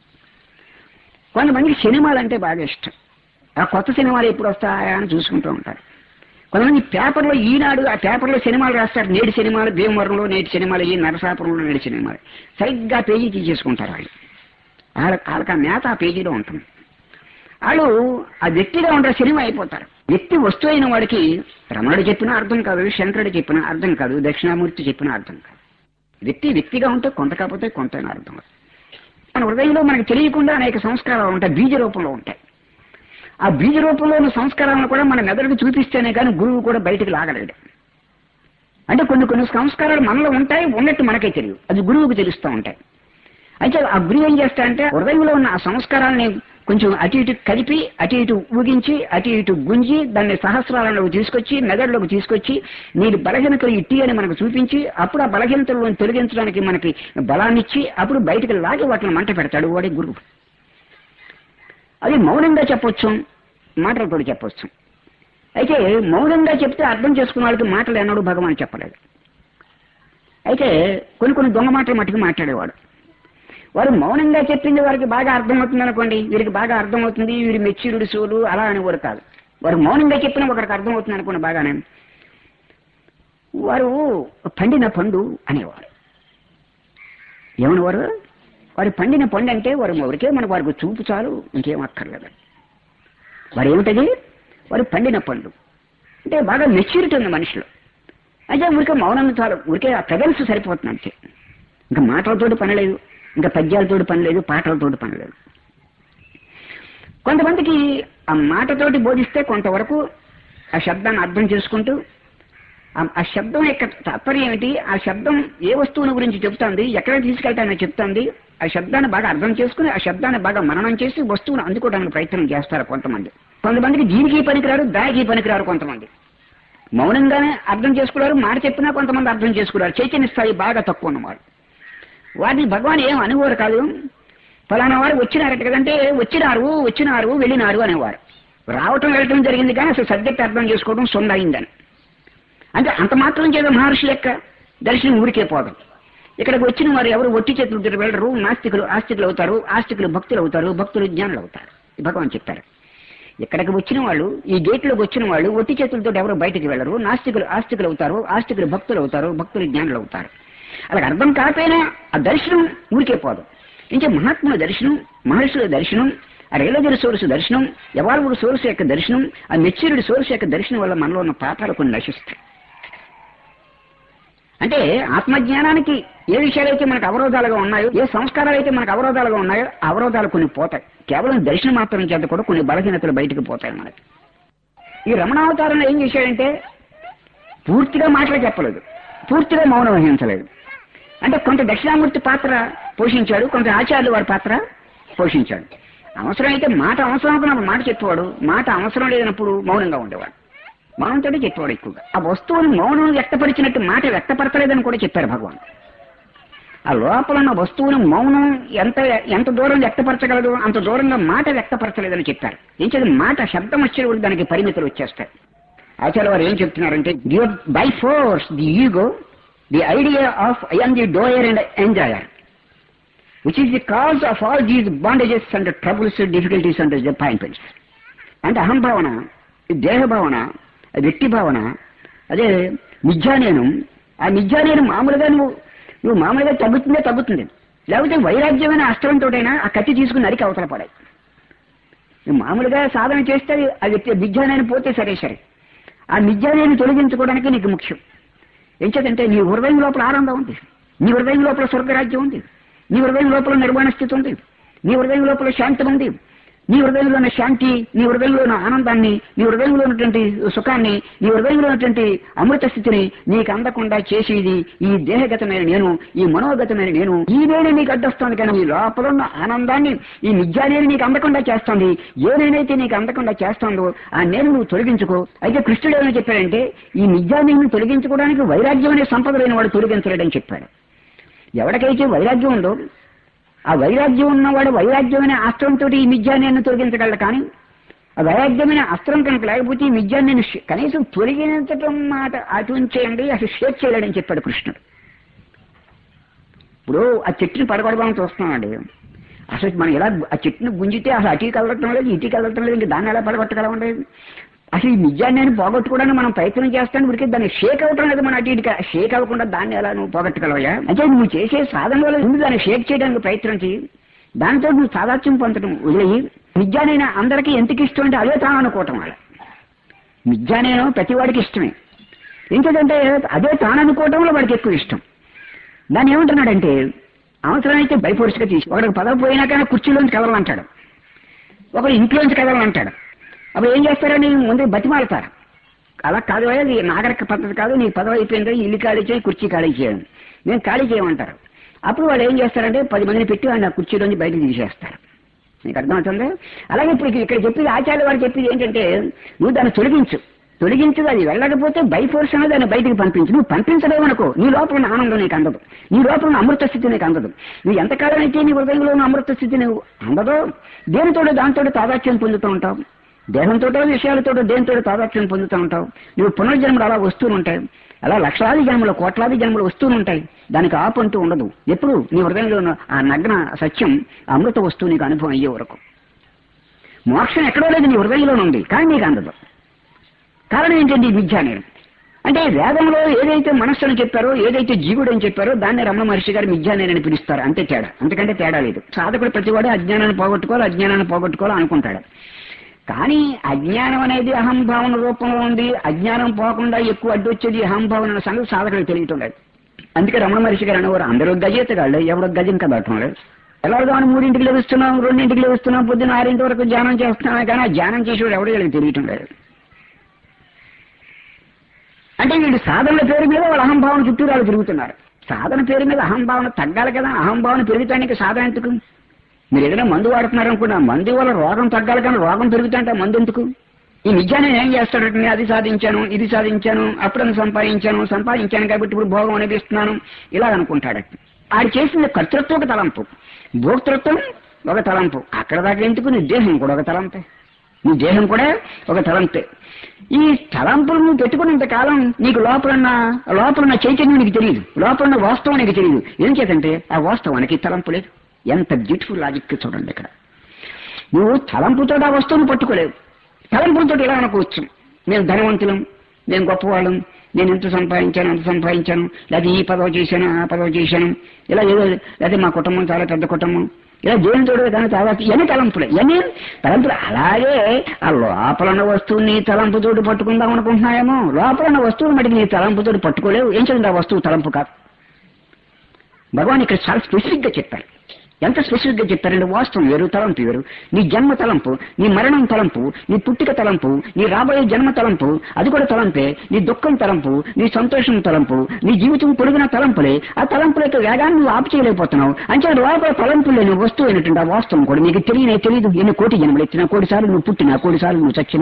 కొంతమందికి సినిమాలు అంటే బాగా ఇష్టం. ఆ కొత్త సినిమాలు ఎప్పుడు వస్తాయా అని చూసుకుంటూ ఉంటారు. కొంతమంది పేపర్లో ఈనాడు ఆ పేపర్లో సినిమాలు రాస్తారు. నేటి సినిమాలు భీమవరంలో నేటి సినిమాలు, ఈ నరసాపురంలో నేటి సినిమాలు సరిగ్గా పేజీ తీసేసుకుంటారు. వాళ్ళు వాళ్ళ వాళ్ళకి ఆ మేత ఆ పేజీలో ఉంటుంది. వాళ్ళు ఆ వ్యక్తిగా ఉంటారు, సినిమా అయిపోతారు. వ్యక్తి వస్తువు అయిన వాడికి రమణుడు చెప్పినా అర్థం కాదు, శంకరుడు చెప్పినా అర్థం కాదు, దక్షిణామూర్తి చెప్పినా అర్థం కాదు. వ్యక్తి వ్యక్తిగా ఉంటే కొంత కాకపోతే కొంతైనా అర్థం కాదు. మన హృదయంలో మనకు తెలియకుండా అనేక సంస్కారాలు ఉంటాయి, బీజ రూపంలో ఉంటాయి. ఆ బీజ రూపంలో ఉన్న సంస్కారాలను కూడా మన మెదడుకు చూపిస్తేనే కానీ గురువు కూడా బయటకు లాగలేడు. అంటే కొన్ని కొన్ని సంస్కారాలు మనలో ఉంటాయి, ఉన్నట్టు మనకే తెలియదు, అది గురువుకు తెలుస్తూ ఉంటాయి. అయితే ఆ గురువు ఏం చేస్తాడంటే హృదయంలో ఉన్న ఆ సంస్కారాన్ని కొంచెం అటు ఇటు కలిపి అటు ఇటు ఊగించి అటు ఇటు గుంజి దాన్ని సహస్రాలలోకి తీసుకొచ్చి మెదడులోకి తీసుకొచ్చి నీరు బలహీనతలు ఇట్టి అని మనకు చూపించి అప్పుడు ఆ బలహీనతలను తొలగించడానికి మనకి బలాన్ని ఇచ్చి అప్పుడు బయటకు లాగి వాటిని మంట పెడతాడు వాడి గురువు. అది మౌనంగా చెప్పొచ్చు, మాటలతో చెప్పొచ్చు. అయితే మౌనంగా చెప్తే అర్థం చేసుకున్న వాళ్ళకి మాటలు ఎన్నడూ భగవాన్ చెప్పలేదు. అయితే కొన్ని కొన్ని దొంగ మాటలు మట్టుకు మాట్లాడేవాడు. వారు మౌనంగా చెప్పింది వారికి బాగా అర్థమవుతుంది అనుకోండి, వీరికి బాగా అర్థమవుతుంది, వీరి మెచ్యూరుడు సోలు అలా అనేవారు కాదు. వారు మౌనంగా చెప్పినా ఒకరికి అర్థమవుతుంది అనుకోండి బాగానే, వారు పండిన పండు అనేవారు. ఏమనేవారు? వారు పండిన పండు అంటే వారు ఎవరికే మనకు వారికి చూపు చాలు, ఇంకేం అక్కర్లేదు. వారు ఏమిటది? వారు పండిన పండు అంటే బాగా మెచ్యూరిటీ ఉంది మనిషిలో. అయితే ఊరికే మౌనం చాలు, ఊరికే ఆ ప్రజెన్స్ సరిపోతుంది అంతే. ఇంకా మాటలతోటి పని లేదు, ఇంకా పద్యాలతోటి పని లేదు, పాటలతోటి పని లేదు. కొంతమందికి ఆ మాటతోటి బోధిస్తే కొంతవరకు ఆ శబ్దాన్ని అర్థం చేసుకుంటూ ఆ శబ్దం యొక్క తాత్పర్యం ఏమిటి, ఆ శబ్దం ఏ వస్తువుని గురించి చెప్తుంది, ఎక్కడ తీసుకెళ్తానని చెప్తుంది, ఆ శబ్దాన్ని బాగా అర్థం చేసుకుని ఆ శబ్దాన్ని బాగా మననం చేసి వస్తువును అందుకోవడానికి ప్రయత్నం చేస్తారు కొంతమంది. కొంతమందికి దీనికి పనికిరారు, దానికి పనికిరారు. కొంతమంది మౌనంగానే అర్థం చేసుకున్నారు, మాట చెప్పినా కొంతమంది అర్థం చేసుకున్నారు. చైతన్య స్థాయి బాగా తక్కువ ఉన్నవారు. వారిని భగవాన్ ఏం అనుకోరు కాదు. ఫలానా వారు వచ్చినారట కదంటే వచ్చినారు వచ్చినారు వెళ్ళినారు అనేవారు. రావటం వెళ్ళటం జరిగింది కానీ అసలు సబ్జెక్ట్ అర్థం చేసుకోవడం సొంత అయిందని. అంటే అంత మాత్రం చేత మహర్షి లెక్క దర్శనం ఊరికే పోదు. ఇక్కడికి వచ్చిన వారు ఎవరు ఒట్టి చేతులు వెళ్ళరు. నాస్తికులు ఆస్తికులు అవుతారు, ఆస్తికులు భక్తులు అవుతారు, భక్తులు జ్ఞానులు అవుతారు. భగవాన్ చెప్పారు. ఇక్కడికి వచ్చిన వాళ్ళు, ఈ గేట్లోకి వచ్చిన వాళ్ళు ఒట్టి చేతులతో ఎవరు బయటికి వెళ్ళరు. నాస్తికులు ఆస్తికులు అవుతారు, ఆస్తికులు భక్తులు అవుతారు, భక్తులు జ్ఞానులు అవుతారు. అలాగ అర్థం కాకపోయినా ఆ దర్శనం ఊరికే పోదు. ఇంకా మహాత్ముల దర్శనం, మహర్షుల దర్శనం, ఆ రియలైజర్ సోర్స్ దర్శనం, ఎవాల్వ్డ్ సోర్స్ యొక్క దర్శనం, ఆ మెచ్యూర్డ్ సోర్స్ యొక్క దర్శనం వల్ల మనలో ఉన్న పాపాలు కొన్ని నశిస్తాయి. అంటే ఆత్మజ్ఞానానికి ఏ విషయాలైతే మనకు అవరోధాలుగా ఉన్నాయో, ఏ సంస్కారాలు అయితే మనకు అవరోధాలుగా ఉన్నాయో అవరోధాలు కొన్ని పోతాయి. కేవలం దర్శనం మాత్రం చేత కూడా కొన్ని బలహీనతలు బయటకు పోతాయి మనకి. ఈ రమణావతారంలో ఏం చేశాడంటే పూర్తిగా మాటలు చెప్పలేదు, పూర్తిగా మౌనం వహించలేదు. అంటే కొంత దక్షిణామూర్తి పాత్ర పోషించాడు, కొంత ఆచార్యులు వారి పాత్ర పోషించాడు. అవసరం అయితే మాట అవసరం అనుకున్నప్పుడు మాట చెప్పేవాడు, మాట అవసరం లేనప్పుడు మౌనంగా ఉండేవాడు. మౌనంతో చెప్పేవాడు ఎక్కువగా. ఆ వస్తువుని మౌనం వ్యక్తపరిచినట్టు మాట వ్యక్తపరచలేదని కూడా చెప్పారు భగవాన్. ఆ లోపల ఉన్న వస్తువును మౌనం ఎంత ఎంత దూరం వ్యక్తపరచగలదు అంత దూరంగా మాట వ్యక్తపరచలేదని చెప్పారు. ఏం చేయాలి, మాట శబ్దం వచ్చేవాడు దానికి పరిమితులు వచ్చేస్తాయి. ఆచార్య వారు ఏం చెప్తున్నారంటే by force the ego the idea of I am the doer and enjoyer which is the cause of all these bondages and troubles, difficulties and disappointments. అంటే అహంభావన, దేహ భావన, వ్యక్తి భావన, అదే మిథ్యానేనం. ఆ మిథ్యానేనం మామూలుగా నువ్వు నువ్వు మామూలుగా తగ్గుతుందే తగ్గుతుంది, లేకపోతే వైరాగ్యమైన అస్త్రంతోటైనా ఆ కత్తి తీసుకుని నరికి అవతల పడాయి. నువ్వు మామూలుగా సాధన చేస్తే ఆ వ్యక్తి మిథ్యానేనం పోతే సరే సరే, ఆ మిథ్యానేని తొలగించుకోవడానికి నీకు ముఖ్యం. ఏం చేద్దంటే నీ హృదయం లోపల ఆనందం ఉంది, నీ హృదయం లోపల స్వర్గరాజ్యం ఉంది, నీ హృదయం లోపల నిర్వాణ స్థితి ఉంది, నీ హృదయం లోపల శాంతి ఉంది, నీ హృదయంలో ఉన్న శాంతి, నీ హృదయంలో ఉన్న ఆనందాన్ని, నీ హృదయంలో ఉన్నటువంటి సుఖాన్ని, నీ హృదయంలో ఉన్నటువంటి అమృత స్థితిని నీకు అందకుండా చేసేది ఈ దేహగతమైన నేను, ఈ మనోగతమైన నేను. ఈ నేను నీకు అడ్డొస్తుంది, కానీ ఈ లోపల ఉన్న ఆనందాన్ని ఈ నిజాన్ని నీకు అందకుండా చేస్తుంది. ఏ నేనైతే నీకు అందకుండా చేస్తుందో ఆ నేను నువ్వు తొలగించుకో. అయితే కృష్ణుడు ఏమైనా చెప్పాడంటే ఈ నిజాన్ని నువ్వు తొలగించుకోవడానికి వైరాగ్యం అనే సంపద లేని వాడు తొలగించలేడని చెప్పాడు. ఎవరికైతే వైరాగ్యం ఉందో ఆ వైరాగ్యం ఉన్నవాడు వైరాగ్యమైన అస్త్రంతో ఈ మిథ్యాన్ని తొలగించగలడు. కానీ ఆ వైరాగ్యమైన అస్త్రం కనుక లేకపోతే ఈ మిథ్యాన్ని కనీసం తొలగించటం మాట అటువంటి చేయండి, అసలు షేర్ చేయలేడని చెప్పాడు కృష్ణుడు. ఇప్పుడు ఆ చెట్టుని పడగొడదామని చూస్తున్నామండి, అసలు మనం ఎలా ఆ చెట్టుని గుంజితే అసలు అటీకి కదలటం లేదు, ఇటీకి కదలటం లేదు, ఇంకా దాన్ని ఎలా పడగొట్టగలమండి? అసలు ఈ నిజాన్ని పోగొట్టుకోవడానికి మనం ప్రయత్నం చేస్తాను, ఉడికి దాన్ని షేక్ అవటం లేదు. మన అటు ఇటుగా షేక్ అవ్వకుండా దాన్ని ఎలా నువ్వు పోగొట్టగలవా? అంటే నువ్వు చేసే సాధన వల్ల ముందు దాన్ని షేక్ చేయడానికి ప్రయత్నం చేయి, దాంతో నువ్వు సాదాత్యం పొందడం వదిలేయి. నిజానైనా అందరికీ ఎందుకు ఇష్టం అంటే అదే తాను అనుకోవటం వల్ల. నిజానేనో ప్రతి వాడికి ఇష్టమే, ఎందుకంటే అదే తాను అనుకోవటం వల్ల వాడికి ఎక్కువ ఇష్టం. దాన్ని ఏమంటున్నాడంటే అవసరమైతే బైఫోర్స్గా తీసి ఒకడికి పదవి పోయినాకైనా కుర్చీలోంచి కదలంటాడు, ఒకడు ఇంట్లోంచి కదలనంటాడు. అప్పుడు ఏం చేస్తారని ముందు బతిమాలతారు. అలా కాదు, అది నాగరిక పద్ధతి కాదు, నీ పదవి అయిపోయింది, ఇల్లు ఖాళీ చేయి, కుర్చీ ఖాళీ చేయండి, నేను ఖాళీ చేయమంటారు. అప్పుడు వాళ్ళు ఏం చేస్తారంటే పది మందిని పెట్టి ఆయన కుర్చీలోంచి బయటకు తీసేస్తారు. నీకు అర్థమవుతుంది? అలాగే ఇప్పుడు ఇక్కడ చెప్పేది ఆచార్య వారు చెప్పేది ఏంటంటే నువ్వు దాన్ని తొలగించు, తొలగించదు. అది వెళ్ళకపోతే బై ఫోర్స్ అనేది దాన్ని బయటికి పంపించు. నువ్వు పంపించలేవనుకో నీ లోపల ఉన్న ఆనందం నీకు అందదు, నీ లోపల ఉన్న అమృత స్థితి నీకు అందదు. నువ్వు ఎంతకాలం అయితే నీ హృదయంలో ఉన్న అమృత స్థితి నువ్వు అందదో దేనితోటి దాంతో తాదాత్యం పొందుతూ ఉంటావు, దేహంతో విషయాలతో దేనితో తాదాత్యం పొందుతూ ఉంటావు. నువ్వు పునర్జన్మలు అలా వస్తూనే ఉంటాయి, అలా లక్షలాది జన్మలు కోట్లాది జన్మలు వస్తూనే ఉంటాయి. దానికి ఆపంటూ ఉండదు. ఎప్పుడు నీ హృదయంలో ఉన్న ఆ నగ్న సత్యం అమృత వస్తువు నీకు అనుభవం అయ్యే వరకు. మోక్షం ఎక్కడో లేదు, నీ హృదయంలోనే ఉంది, కానీ నీకు అందదు. కారణం ఏంటంటే ఈ మిథ్యానేయం. అంటే వేదంలో ఏదైతే మనస్సు అని చెప్పారో, ఏదైతే జీవుడు అని చెప్పారో దాన్ని రమణ మహర్షి గారు మిథ్యానేయని పిలుస్తారు. అంతే తేడా, అంతకంటే తేడా లేదు. సాధకుడు ప్రతివాడు అజ్ఞానాన్ని పోగొట్టుకోవాలి, అజ్ఞానాన్ని పోగొట్టుకోవాలి అనుకుంటాడు. కానీ అజ్ఞానం అనేది అహంభావన రూపంలో ఉంది. అజ్ఞానం పోకుండా ఎక్కువ అడ్డు వచ్చేది అహంభావన సంగతి సాధకుడు తెలియటం లేదు. అందుకే రమణ మహర్షి గారు అనేవారు అందరూ గజేతగాళ్ళు, ఎవడో గజం కదటం లేదు. ఎలాగో మూడింటికి లభిస్తున్నాం, రెండింటికి లభిస్తున్నాం, పొద్దున్న ఆరింటి వరకు ధ్యానం చేస్తున్నాం, కానీ ఆ ధ్యానం చేసేవాడు ఎవడో వీళ్ళకి తెలియటం లేదు. అంటే వీళ్ళు సాధనల పేరు మీద వాళ్ళ అహంభావన చుట్టూ వాళ్ళు తిరుగుతున్నారు. సాధన పేరు మీద అహంభావన తగ్గాలి కదా, అహంభావన పెరుగుతానికి సాధన ఎందుకు? మీరు ఏదైనా మందు వాడుతున్నారనుకున్నా, మందు వల్ల రోగం తగ్గాలి కానీ రోగం పెరుగుతుంటే మందు ఎందుకు? ఈ నిజాన్ని ఏం చేస్తాడంటే అది సాధించాను, ఇది సాధించాను, అప్పుడని సంపాదించాను, సంపాదించాను కాబట్టి ఇప్పుడు భోగం అనిపిస్తున్నాను, ఇలా అనుకుంటాడు. ఆడు చేసిన కర్తృత్వం ఒక తలంపు, భోక్తృత్వం ఒక తలంపు. అక్కడ దాకా ఎందుకు? నీ దేహం కూడా ఒక తలంపే, నీ దేహం కూడా ఒక తలంపే. ఈ తలంపులు నువ్వు పెట్టుకున్నంత కాలం నీకు లోపలన్న లోపలున్న చైతన్యం నీకు తెలియదు, లోపలున్న వాస్తవం నీకు తెలియదు. ఏం చేతంటే ఆ వాస్తవానికి తలంపు లేదు. ఎంత బ్యూటిఫుల్ లాజిక్ చూడండి. ఇక్కడ నువ్వు తలంపుతో ఆ వస్తువును పట్టుకోలేవు. తలంపులతో ఎలా అనుకోవచ్చు, మేము ధనవంతులం, మేము గొప్పవాళ్ళం, నేను ఎంత సంపాదించాను అంత సంపాదించాను, లేదా ఈ పదవి చేశాను ఆ పదవి చేశాను, ఇలా ఏదో, లేదా మా కుటుంబం చాలా పెద్ద కుటుంబం, ఇలా దేవుని చూడదు కానీ తర్వాత ఇవన్నీ తలంపులే, ఇవన్నీ తలంపులు. అలాగే ఆ లోపల ఉన్న వస్తువు నీ తలంపుతోటి పట్టుకుందాం అనుకుంటున్నాయేమో, లోపల ఉన్న వస్తువుని మటుకు నీ తలంపుతోటి పట్టుకోలేవు. ఏం చదివింది? ఆ వస్తువు తలంపు కాదు. భగవాన్ ఇక్కడ చాలా స్పెసిఫిక్ గా చెప్పారు. ఎంత స్పెసిఫిక్ గా చెప్పారంటే వాస్తవం వేరు, తలంపు వేరు. నీ జన్మ తలంపు, నీ మరణం తలంపు, నీ పుట్టిక తలంపు, నీ రాబోయే జన్మ తలంపు, అది కూడా తలంపే. నీ దుఃఖం తలంపు, నీ సంతోషం తలంపు, నీ జీవితం పొడిగిన తలంపులే. ఆ తలంపుల యొక్క వేగాన్ని నువ్వు ఆపు చేయలేకపోతున్నావు. అంటే లోపల తలంపులు లేని వస్తువు అయినటువంటి ఆ వాస్తవం కూడా నీకు తెలియనే తెలియదు. ఎన్ని కోటి జన్మలు ఎత్తినా, కోటి సార్లు నువ్వు పుట్టినా, కోటి సార్లు నువ్వు చచ్చినా,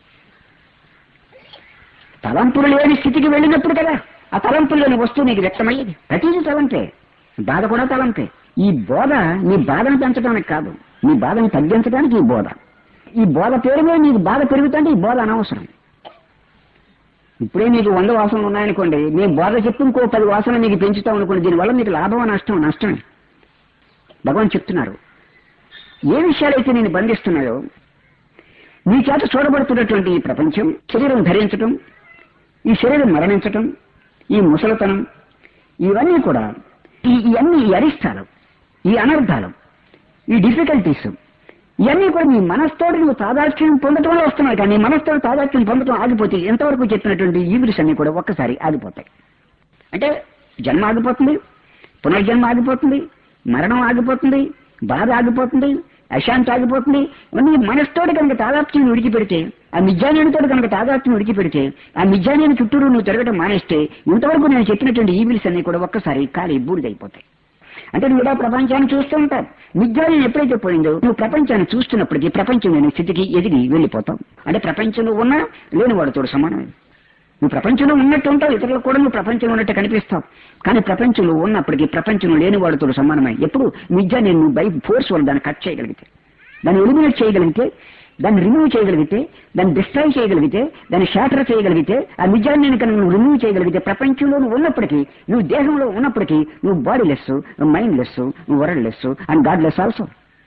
తలంపులు లేని స్థితికి వెళ్ళినప్పుడు కదా ఆ తలంపులు లేని వస్తువు నీకు వ్యక్తమయ్యేది. ప్రతిదీ తలంపే, బాధ కూడా తలంపే. ఈ బోధ నీ బాధను పెంచడానికి కాదు, నీ బాధను తగ్గించడానికి ఈ బోధ. ఈ బోధ పేరు మీద నీకు బాధ పెరుగుతుంటే ఈ బోధ అనవసరం. ఇప్పుడే మీకు వంద వాసనలు ఉన్నాయనుకోండి, నేను బోధ చెప్పి ఇంకో పది వాసనలు మీకు పెంచుతాం అనుకోండి, దీనివల్ల మీకు లాభం నష్టం నష్టమే. భగవాన్ చెప్తున్నారు, ఏ విషయాలైతే నేను బంధిస్తున్నాయో, నీ చేత చూడబడుతున్నటువంటి ఈ ప్రపంచం, శరీరం ధరించటం, ఈ శరీరం మరణించటం, ఈ ముసలితనం, ఇవన్నీ కూడా ఈ ఇవన్నీ ఈ అరిష్టాలు, ఈ అనర్థాలు, ఈ డిఫికల్టీస్, ఇవన్నీ కూడా నీ మనస్తోటి నువ్వు తాదాత్మ్యం పొందటంలో వస్తున్నాయి. కానీ నీ మనస్తోటి తాదాత్మ్యం పొందటం ఆగిపోతే ఎంతవరకు చెప్పినటువంటి ఈవిల్స్ అన్ని కూడా ఒక్కసారి ఆగిపోతాయి. అంటే జన్మ ఆగిపోతుంది, పునర్జన్మ ఆగిపోతుంది, మరణం ఆగిపోతుంది, బాధ ఆగిపోతుంది, అశాంతి ఆగిపోతుంది. నీ మనస్తోటి కనుక తాదాత్మ్యం విడిచిపెడితే, ఆ మిథ్యానేనితో కనుక తాదాత్మ్యం విడిచిపెడితే, ఆ మిథ్యానేని చుట్టూరు నువ్వు తిరగడం మానేస్తే, ఇంతవరకు నేను చెప్పినటువంటి ఈవిల్స్ అన్ని కూడా ఒక్కసారి ఖాళీ బూడిదైపోతాయి. అంటే నువ్వు ఇలా ప్రపంచాన్ని చూస్తూ ఉంటావు. మిథ్యానేని ఎప్పుడైతే పోయిందో నువ్వు ప్రపంచాన్ని చూస్తున్నప్పటికీ ప్రపంచం లేని స్థితికి ఎదిగి వెళ్ళిపోతావు. అంటే ప్రపంచంలో ఉన్నా లేని వాడితో సమానమే. నువ్వు ప్రపంచంలో ఉన్నట్టు ఉంటావు, ఇతరులకు కూడా నువ్వు ప్రపంచంలో ఉన్నట్టు కనిపిస్తావు. కానీ ప్రపంచంలో ఉన్నప్పటికీ ప్రపంచంలో లేని వాడితో సమానమై ఎప్పుడు మిథ్యా నేను నువ్వు బై ఫోర్స్ వల్ల దాన్ని కట్ చేయగలిగితే, దాన్ని ఎలిమినేట్ చేయగలిగితే, దాన్ని రిమూవ్ చేయగలిగితే, దాన్ని డిస్ట్రాయ్ చేయగలిగితే, దాన్ని షాటర్ చేయగలిగితే, ఆ నిజాన్ని నేను కనుక నువ్వు రిమూవ్ చేయగలిగితే ప్రపంచంలో నువ్వు ఉన్నప్పటికీ, నువ్వు దేహంలో ఉన్నప్పటికీ నువ్వు బాడీ లెస్, మైండ్ లెస్, నువ్వు world less and god less also.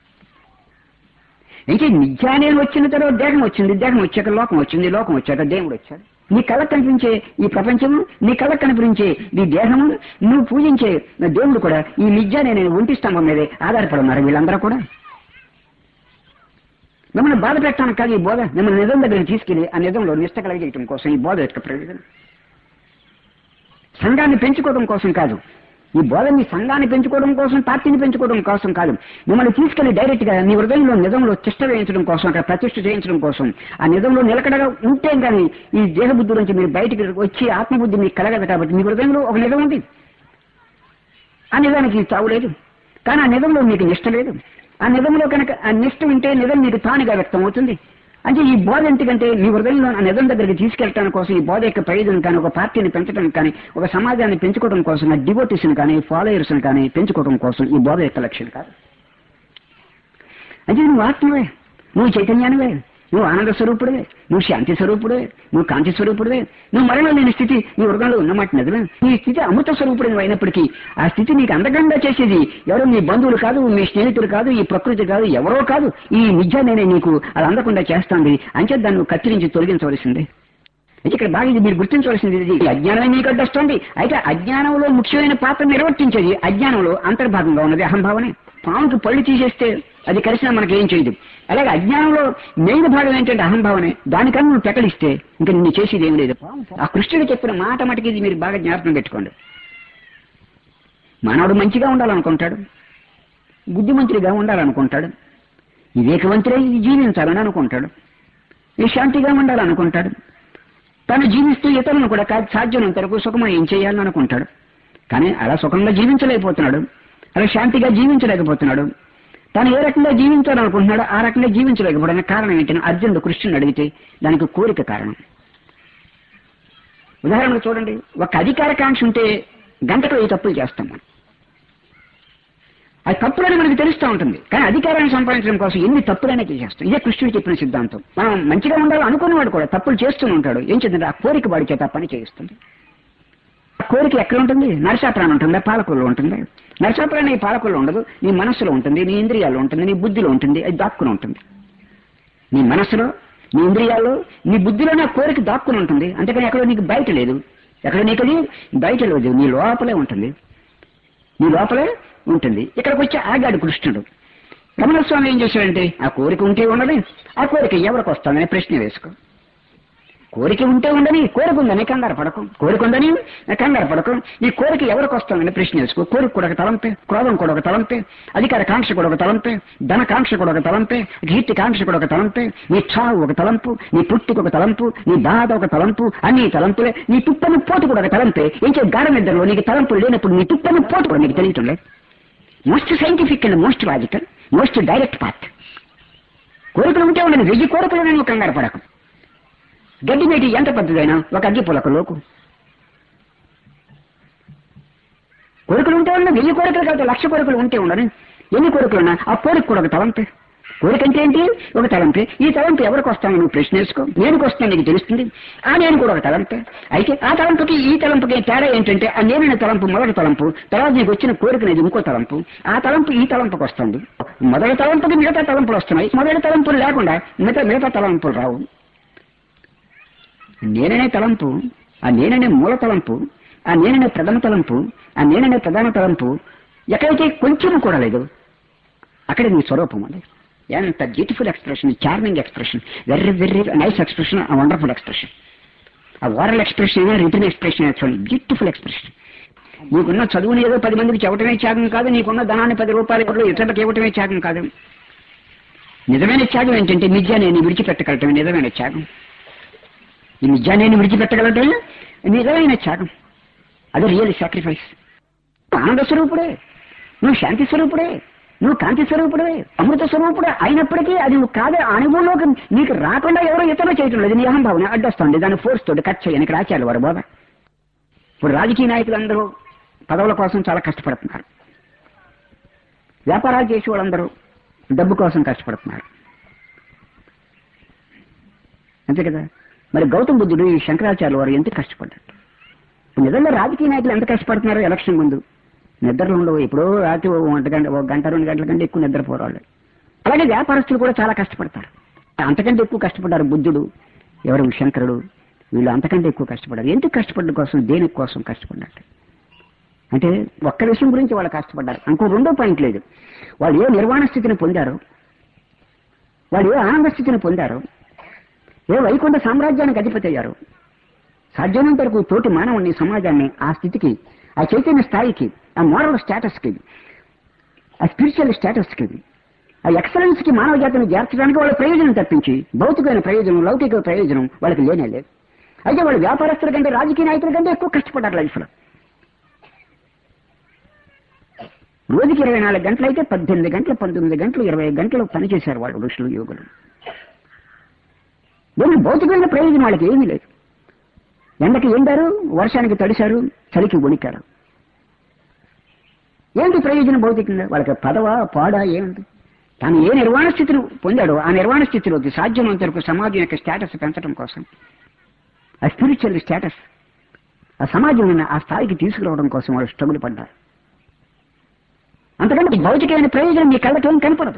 అయితే నిజాన్ని వచ్చిన తర్వాత దేహం వచ్చింది, దేహం వచ్చాక లోకం వచ్చింది, లోకం వచ్చాక దేవుడు వచ్చాడు. నీ కళ్ళకు కనిపించే ఈ ప్రపంచము, నీ కళ్ళకు కనిపించే నీ దేహము, నువ్వు పూజించే దేవుడు కూడా ఈ నిజాన్ని నేను ఒంటి స్తంభం మీదే ఆధారపడున్నారు. వీళ్ళందరూ కూడా మిమ్మల్ని బాధ పెట్టడానికి కాదు ఈ బోధ, మిమ్మల్ని నిజం దగ్గర తీసుకెళ్లి ఆ నిజంలో నిష్ట కలిగేయటం కోసం ఈ బోధ యొక్క ప్రయోజనం. సంఘాన్ని పెంచుకోవడం కోసం కాదు ఈ బోధ, నీ సంఘాన్ని పెంచుకోవడం కోసం, పార్టీని పెంచుకోవడం కోసం కాదు. మిమ్మల్ని తీసుకెళ్లి డైరెక్ట్ గా నీ హృదయంలో నిజంలో తిష్ట వేయించడం కోసం, అక్కడ ప్రతిష్ఠ చేయించడం కోసం. ఆ నిజంలో నిలకడగా ఉంటే కానీ ఈ దేహబుద్ధి నుంచి మీరు బయటికి వచ్చి ఆత్మబుద్ధి మీకు కలగదు. కాబట్టి మీ హృదయంలో ఒక నిజం ఉంది, ఆ నిజానికి చావు లేదు. కానీ ఆ నిజంలో మీకు నిష్ట లేదు. ఆ నిజంలో కనుక ఆ నిష్ట ఉంటే నిజం మీకు తానుగా వ్యక్తం అవుతుంది. అంటే ఈ బోధ ఎందుకంటే మీ హృదయంలో ఆ నిజం దగ్గరికి తీసుకెళ్ళడం కోసం, ఈ బోధ యొక్క ప్రయోజనం కానీ, ఒక పార్టీని పెంచడం కానీ, ఒక సమాజాన్ని పెంచుకోవడం కోసం, ఆ డివోటీస్ని కానీ, ఫాలోయర్స్ని కానీ పెంచుకోవడం కోసం ఈ బోధ యొక్క లక్ష్యం కాదు. అంటే నువ్వు ఆత్మవే, నువ్వు చైతన్యానివే, నువ్వు ఆనంద స్వరూపుడే, నువ్వు శాంతి స్వరూపుడే, నువ్వు కాంతి స్వరూపుడే, నువ్వు మరణం లేని స్థితి నీ హృదయంలో ఉన్నమాట నిజమే. నీ స్థితి అమృత స్వరూపుడు అయినప్పటికీ ఆ స్థితి నీకు అందకంగా చేసేది ఎవరో నీ బంధువులు కాదు, మీ స్నేహితులు కాదు, ఈ ప్రకృతి కాదు, ఎవరో కాదు, ఈ నిజ నేనే నీకు అది అందకుండా చేస్తాంది. అంచేత దాన్ని నువ్వు కత్తిరించి తొలగించవలసిందే. అయితే ఇక్కడ బాగా ఇది మీరు గుర్తించవలసింది, ఇది అజ్ఞానమే నీకు అడ్డొస్తుంది. అయితే అజ్ఞానంలో ముఖ్యమైన పాత్ర నిర్వర్తించేది అజ్ఞానంలో అంతర్భాగంగా ఉన్నది అహంభావనే. పాముకి పళ్ళు తీసేస్తే అది కలిసినా మనకి ఏం చేయదు. అలాగే అజ్ఞానంలో మెయిన్ భాగం ఏంటంటే అహంభావనే. దానికన్నా నువ్వు పెకలిస్తే ఇంకా నిన్ను చేసేది ఏం లేదు. ఆ కృష్ణుడు చెప్పిన మాట మటుకి ఇది మీరు బాగా జ్ఞాపకం పెట్టుకోండి. మానవుడు మంచిగా ఉండాలనుకుంటాడు, బుద్ధిమంతుడిగా ఉండాలనుకుంటాడు, వివేకవంతుడై జీవించాలని అనుకుంటాడు, ఈ శాంతిగా ఉండాలనుకుంటాడు, తను జీవిస్తూ ఇతరులను కూడా సాధ్యమైనంత వరకు సుఖమం ఏం చేయాలని అనుకుంటాడు. కానీ అలా సుఖంగా జీవించలేకపోతున్నాడు, అలా శాంతిగా జీవించలేకపోతున్నాడు. తను ఏ రకంగా జీవించాలనుకుంటున్నాడో ఆ రకంగా జీవించలేకపోవడానికి కారణం ఏంటని అర్జునుడు కృష్ణుని అడిగితే దానికి కోరిక కారణం. ఉదాహరణకు చూడండి, ఒక అధికార కాంక్ష ఉంటే గంటకు ఈ తప్పులు చేస్తాం మనం. అది తప్పులని మనకు తెలుస్తూ ఉంటుంది, కానీ అధికారాన్ని సంపాదించడం కోసం ఎన్ని తప్పులైనా చేసేస్తాం. ఇదే కృష్ణుడు చెప్పిన సిద్ధాంతం. మనం మంచిగా ఉండాలి అనుకున్నవాడు కూడా తప్పులు చేస్తూనే ఉంటాడు. ఏం చేద్దంటే ఆ కోరిక వాడి చేత పని చేయిస్తుంది. ఆ కోరిక ఎక్కడ ఉంటుంది? నరసాప్రాణం ఉంటుందా, పాలకుల్లో ఉంటుంది. నరసాప్రాణం ఈ పాలకుల్లో ఉండదు, నీ మనస్సులో ఉంటుంది, నీ ఇంద్రియాల్లో ఉంటుంది, నీ బుద్ధిలో ఉంటుంది, అది దాక్కుని ఉంటుంది. నీ మనస్సులో, నీ ఇంద్రియాల్లో, నీ బుద్ధిలోనే ఆ కోరిక దాక్కుని ఉంటుంది. అంతేకాని ఎక్కడో నీకు బయట లేదు. ఎక్కడ నీకు అది బయట లేదు, నీ లోపలే ఉంటుంది, నీ లోపలే ఉంటుంది. ఇక్కడికి వచ్చి ఆగాడు కృష్ణుడు. రమణ స్వామి ఏం చేశాడంటే ఆ కోరిక ఉంటే ఉండని, ఆ కోరిక ఎవరికి వస్తుందని ప్రశ్న వేసుకో. కోరిక ఉంటే ఉండని, కోరిక ఉందని కంగారు పడకు, కోరిక ఉందని కంగారు పడకు, ఈ కోరిక ఎవరికి వస్తుందని ప్రశ్న వేసుకో. కోరిక కూడా ఒక తలంపే, క్రోధం కూడా ఒక తలంపే, అధికార కాంక్ష కూడా ఒక తలంపే, ధన కాంక్ష కూడా ఒక తలంపే, కీర్తి కాంక్ష కూడా ఒక తలంపే, నీ చావు ఒక తలంపు, నీ పుట్టుకు ఒక తలంపు, నీ బాధ ఒక తలంపు, అన్ని తలంపులే. నీ తుప్పని పోటు కూడా ఒక తలంపే. ఏం చే గాఢ నిద్రలో నీకు తలంపులు లేనప్పుడు నీ తుప్పని పోటు కూడా నీకు తెలియటం లేదు. Most scientific and most logical, most direct path. కోరికలు ఉంటే ఉండని, వెయ్యి కోరికలు నేను కంగారు పడకు. గడ్డి మేటి ఎంత పెద్దదైనా ఒక అగ్గి పులక లోకు. కోరికలు ఉంటే ఉన్న వెయ్యి కోరికలు కాబట్టి లక్ష కోరికలు ఉంటే ఉండని, ఎన్ని కోరికలు ఉన్నా ఆ కోరిక కూడా ఒక తలంపే. కోరిక అంటే ఏంటి? ఒక తలంపే. ఈ తలంపు ఎవరికి వస్తాను నువ్వు ప్రశ్న వేసుకో. నేనుకు వస్తాను నీకు తెలుస్తుంది. ఆ నేను కూడా ఒక తలంపే. అయితే ఆ తలంపుకి ఈ తలంపుకి తేడా ఏంటంటే ఆ నేననే తలంపు మొదటి తలంపు, తర్వాత నీకు వచ్చిన కోరిక అనేది ఇంకో తలంపు. ఆ తలంపు ఈ తలంపుకి వస్తుంది. మొదటి తలంపుకి మిగతా తలంపులు వస్తున్నాయి, మొదటి తలంపులు లేకుండా మిగతా మిగతా తలంపులు రావు. నేననే తలంపు, ఆ నేననే మూల తలంపు, ఆ నేననే ప్రథమ తలంపు, ఆ నేననే ప్రధాన తలంపు ఎక్కడైతే కొంచెం కూడా లేదు అక్కడే నీ స్వరూపం ఉంది. ఎంత beautiful expression, charming expression, very very nice expression, wonderful expression. ఆ ఓరల్ ఎక్స్ప్రెషన్ అయినా రిటర్న్ ఎక్స్ప్రెషన్ అయినా చూడండి, బ్యూటిఫుల్ ఎక్స్ప్రెషన్. నీకున్న చదువుని ఏదో పది మందికి చెప్పటమే త్యాగం కాదు, నీకున్న ధనాన్ని పది రూపాయలు ఇతరులకు ఇవ్వటమే త్యాగం కాదు. నిజమైన త్యాగం ఏంటంటే నిజాన్ని విడిచిపెట్టగలటమే నిజమైన త్యాగం. ఈ నిజాన్ని విడిచిపెట్టగలటమే నిజమైన త్యాగం. అది రియల్ సాక్రిఫైస్. ఆనంద స్వరూపుడే, నువ్వు శాంతి స్వరూపుడే, నువ్వు కాంతి స్వరూపుడే, అమృత స్వరూపుడే అయినప్పటికీ అది నువ్వు కాదే అనుభవంలోకి నీకు రాకుండా ఎవరో ఇతరులు చేయటం లేదు. నీ అహంభావన అడ్డొస్తుంది, దాని ఫోర్స్ తోటి కట్ చేయని ఇక్కడ ఆచార్యులు వారు బోధ. ఇప్పుడు రాజకీయ నాయకులు అందరూ పదవుల కోసం చాలా కష్టపడుతున్నారు, వ్యాపారాలు చేసే వాళ్ళందరూ డబ్బు కోసం కష్టపడుతున్నారు, అంతే కదా. మరి గౌతమ బుద్ధుడు ఈ శంకరాచార్యుల వారు ఎంత కష్టపడ్డారు. నిజంగా రాజకీయ నాయకులు ఎంత కష్టపడుతున్నారు ఎలక్షన్ ముందు. నిద్రలు ఉండవు, ఎప్పుడో రాత్రి ఒంటి గంట ఒక గంట రెండు గంటల కంటే ఎక్కువ నిద్రపోరాళ్ళు. అలాగే వ్యాపారస్తులు కూడా చాలా కష్టపడతారు, అంతకంటే ఎక్కువ కష్టపడ్డారు. బుద్ధుడు, ఎవరు శంకరుడు, వీళ్ళు అంతకంటే ఎక్కువ కష్టపడ్డారు. ఎందుకు కష్టపడ్డ కోసం, దేని కోసం కష్టపడ్డారు అంటే ఒక్క విషయం గురించి వాళ్ళు కష్టపడ్డారు. ఇంకో రెండో పాయింట్ లేదు. వాళ్ళు ఏ నిర్వాణ స్థితిని పొందారు, వాళ్ళు ఏ ఆనంద స్థితిని పొందారు, ఏ వైకుంఠ సామ్రాజ్యానికి అధిపతి అయ్యారు. సాధ్యమైనంత వరకు తోటి మానవుని సమాజాన్ని ఆ స్థితికి, ఆ చైతన్య స్థాయికి, ఆ మోరల్ స్టేటస్కి, ఆ స్పిరిచువల్ స్టేటస్కి, ఆ ఎక్సలెన్స్కి మానవ జాతిని చేర్చడానికి వాళ్ళ ప్రయోజనం తప్పించి భౌతికమైన ప్రయోజనం, లౌకిక ప్రయోజనం వాళ్ళకి లేనే లేదు. అయితే వాళ్ళు వ్యాపారస్తుల కంటే రాజకీయ నాయకుల కంటే ఎక్కువ కష్టపడ్డారు లైఫ్లో. రోజుకి ఇరవై నాలుగు గంటలు అయితే పద్దెనిమిది గంటలు, పంతొమ్మిది గంటలు, ఇరవై గంటలు పనిచేశారు వాళ్ళు ఋషులు, యోగులు. దీనికి భౌతికమైన ప్రయోజనం వాళ్ళకి ఏమీ లేదు. ఎండకి ఎండారు, వర్షానికి తడిశారు, చలికి వణికారు. ఏంటి ప్రయోజనం భౌతికంగా? వాళ్ళకి పదవ పాడా ఏముంది? తాను ఏ నిర్వాణ స్థితిని పొందాడో ఆ నిర్వాణ స్థితిలోకి సాధ్యమైనంత వరకు సమాజం యొక్క స్టేటస్ పెంచడం కోసం, ఆ స్పిరిచువల్ స్టేటస్, ఆ సమాజం ఆ స్థాయికి తీసుకురావడం కోసం వాళ్ళు స్ట్రగుల్ పడ్డారు. అంతకంటే భౌతికమైన ప్రయోజనం మీ కళ్ళకేం కనపడదు.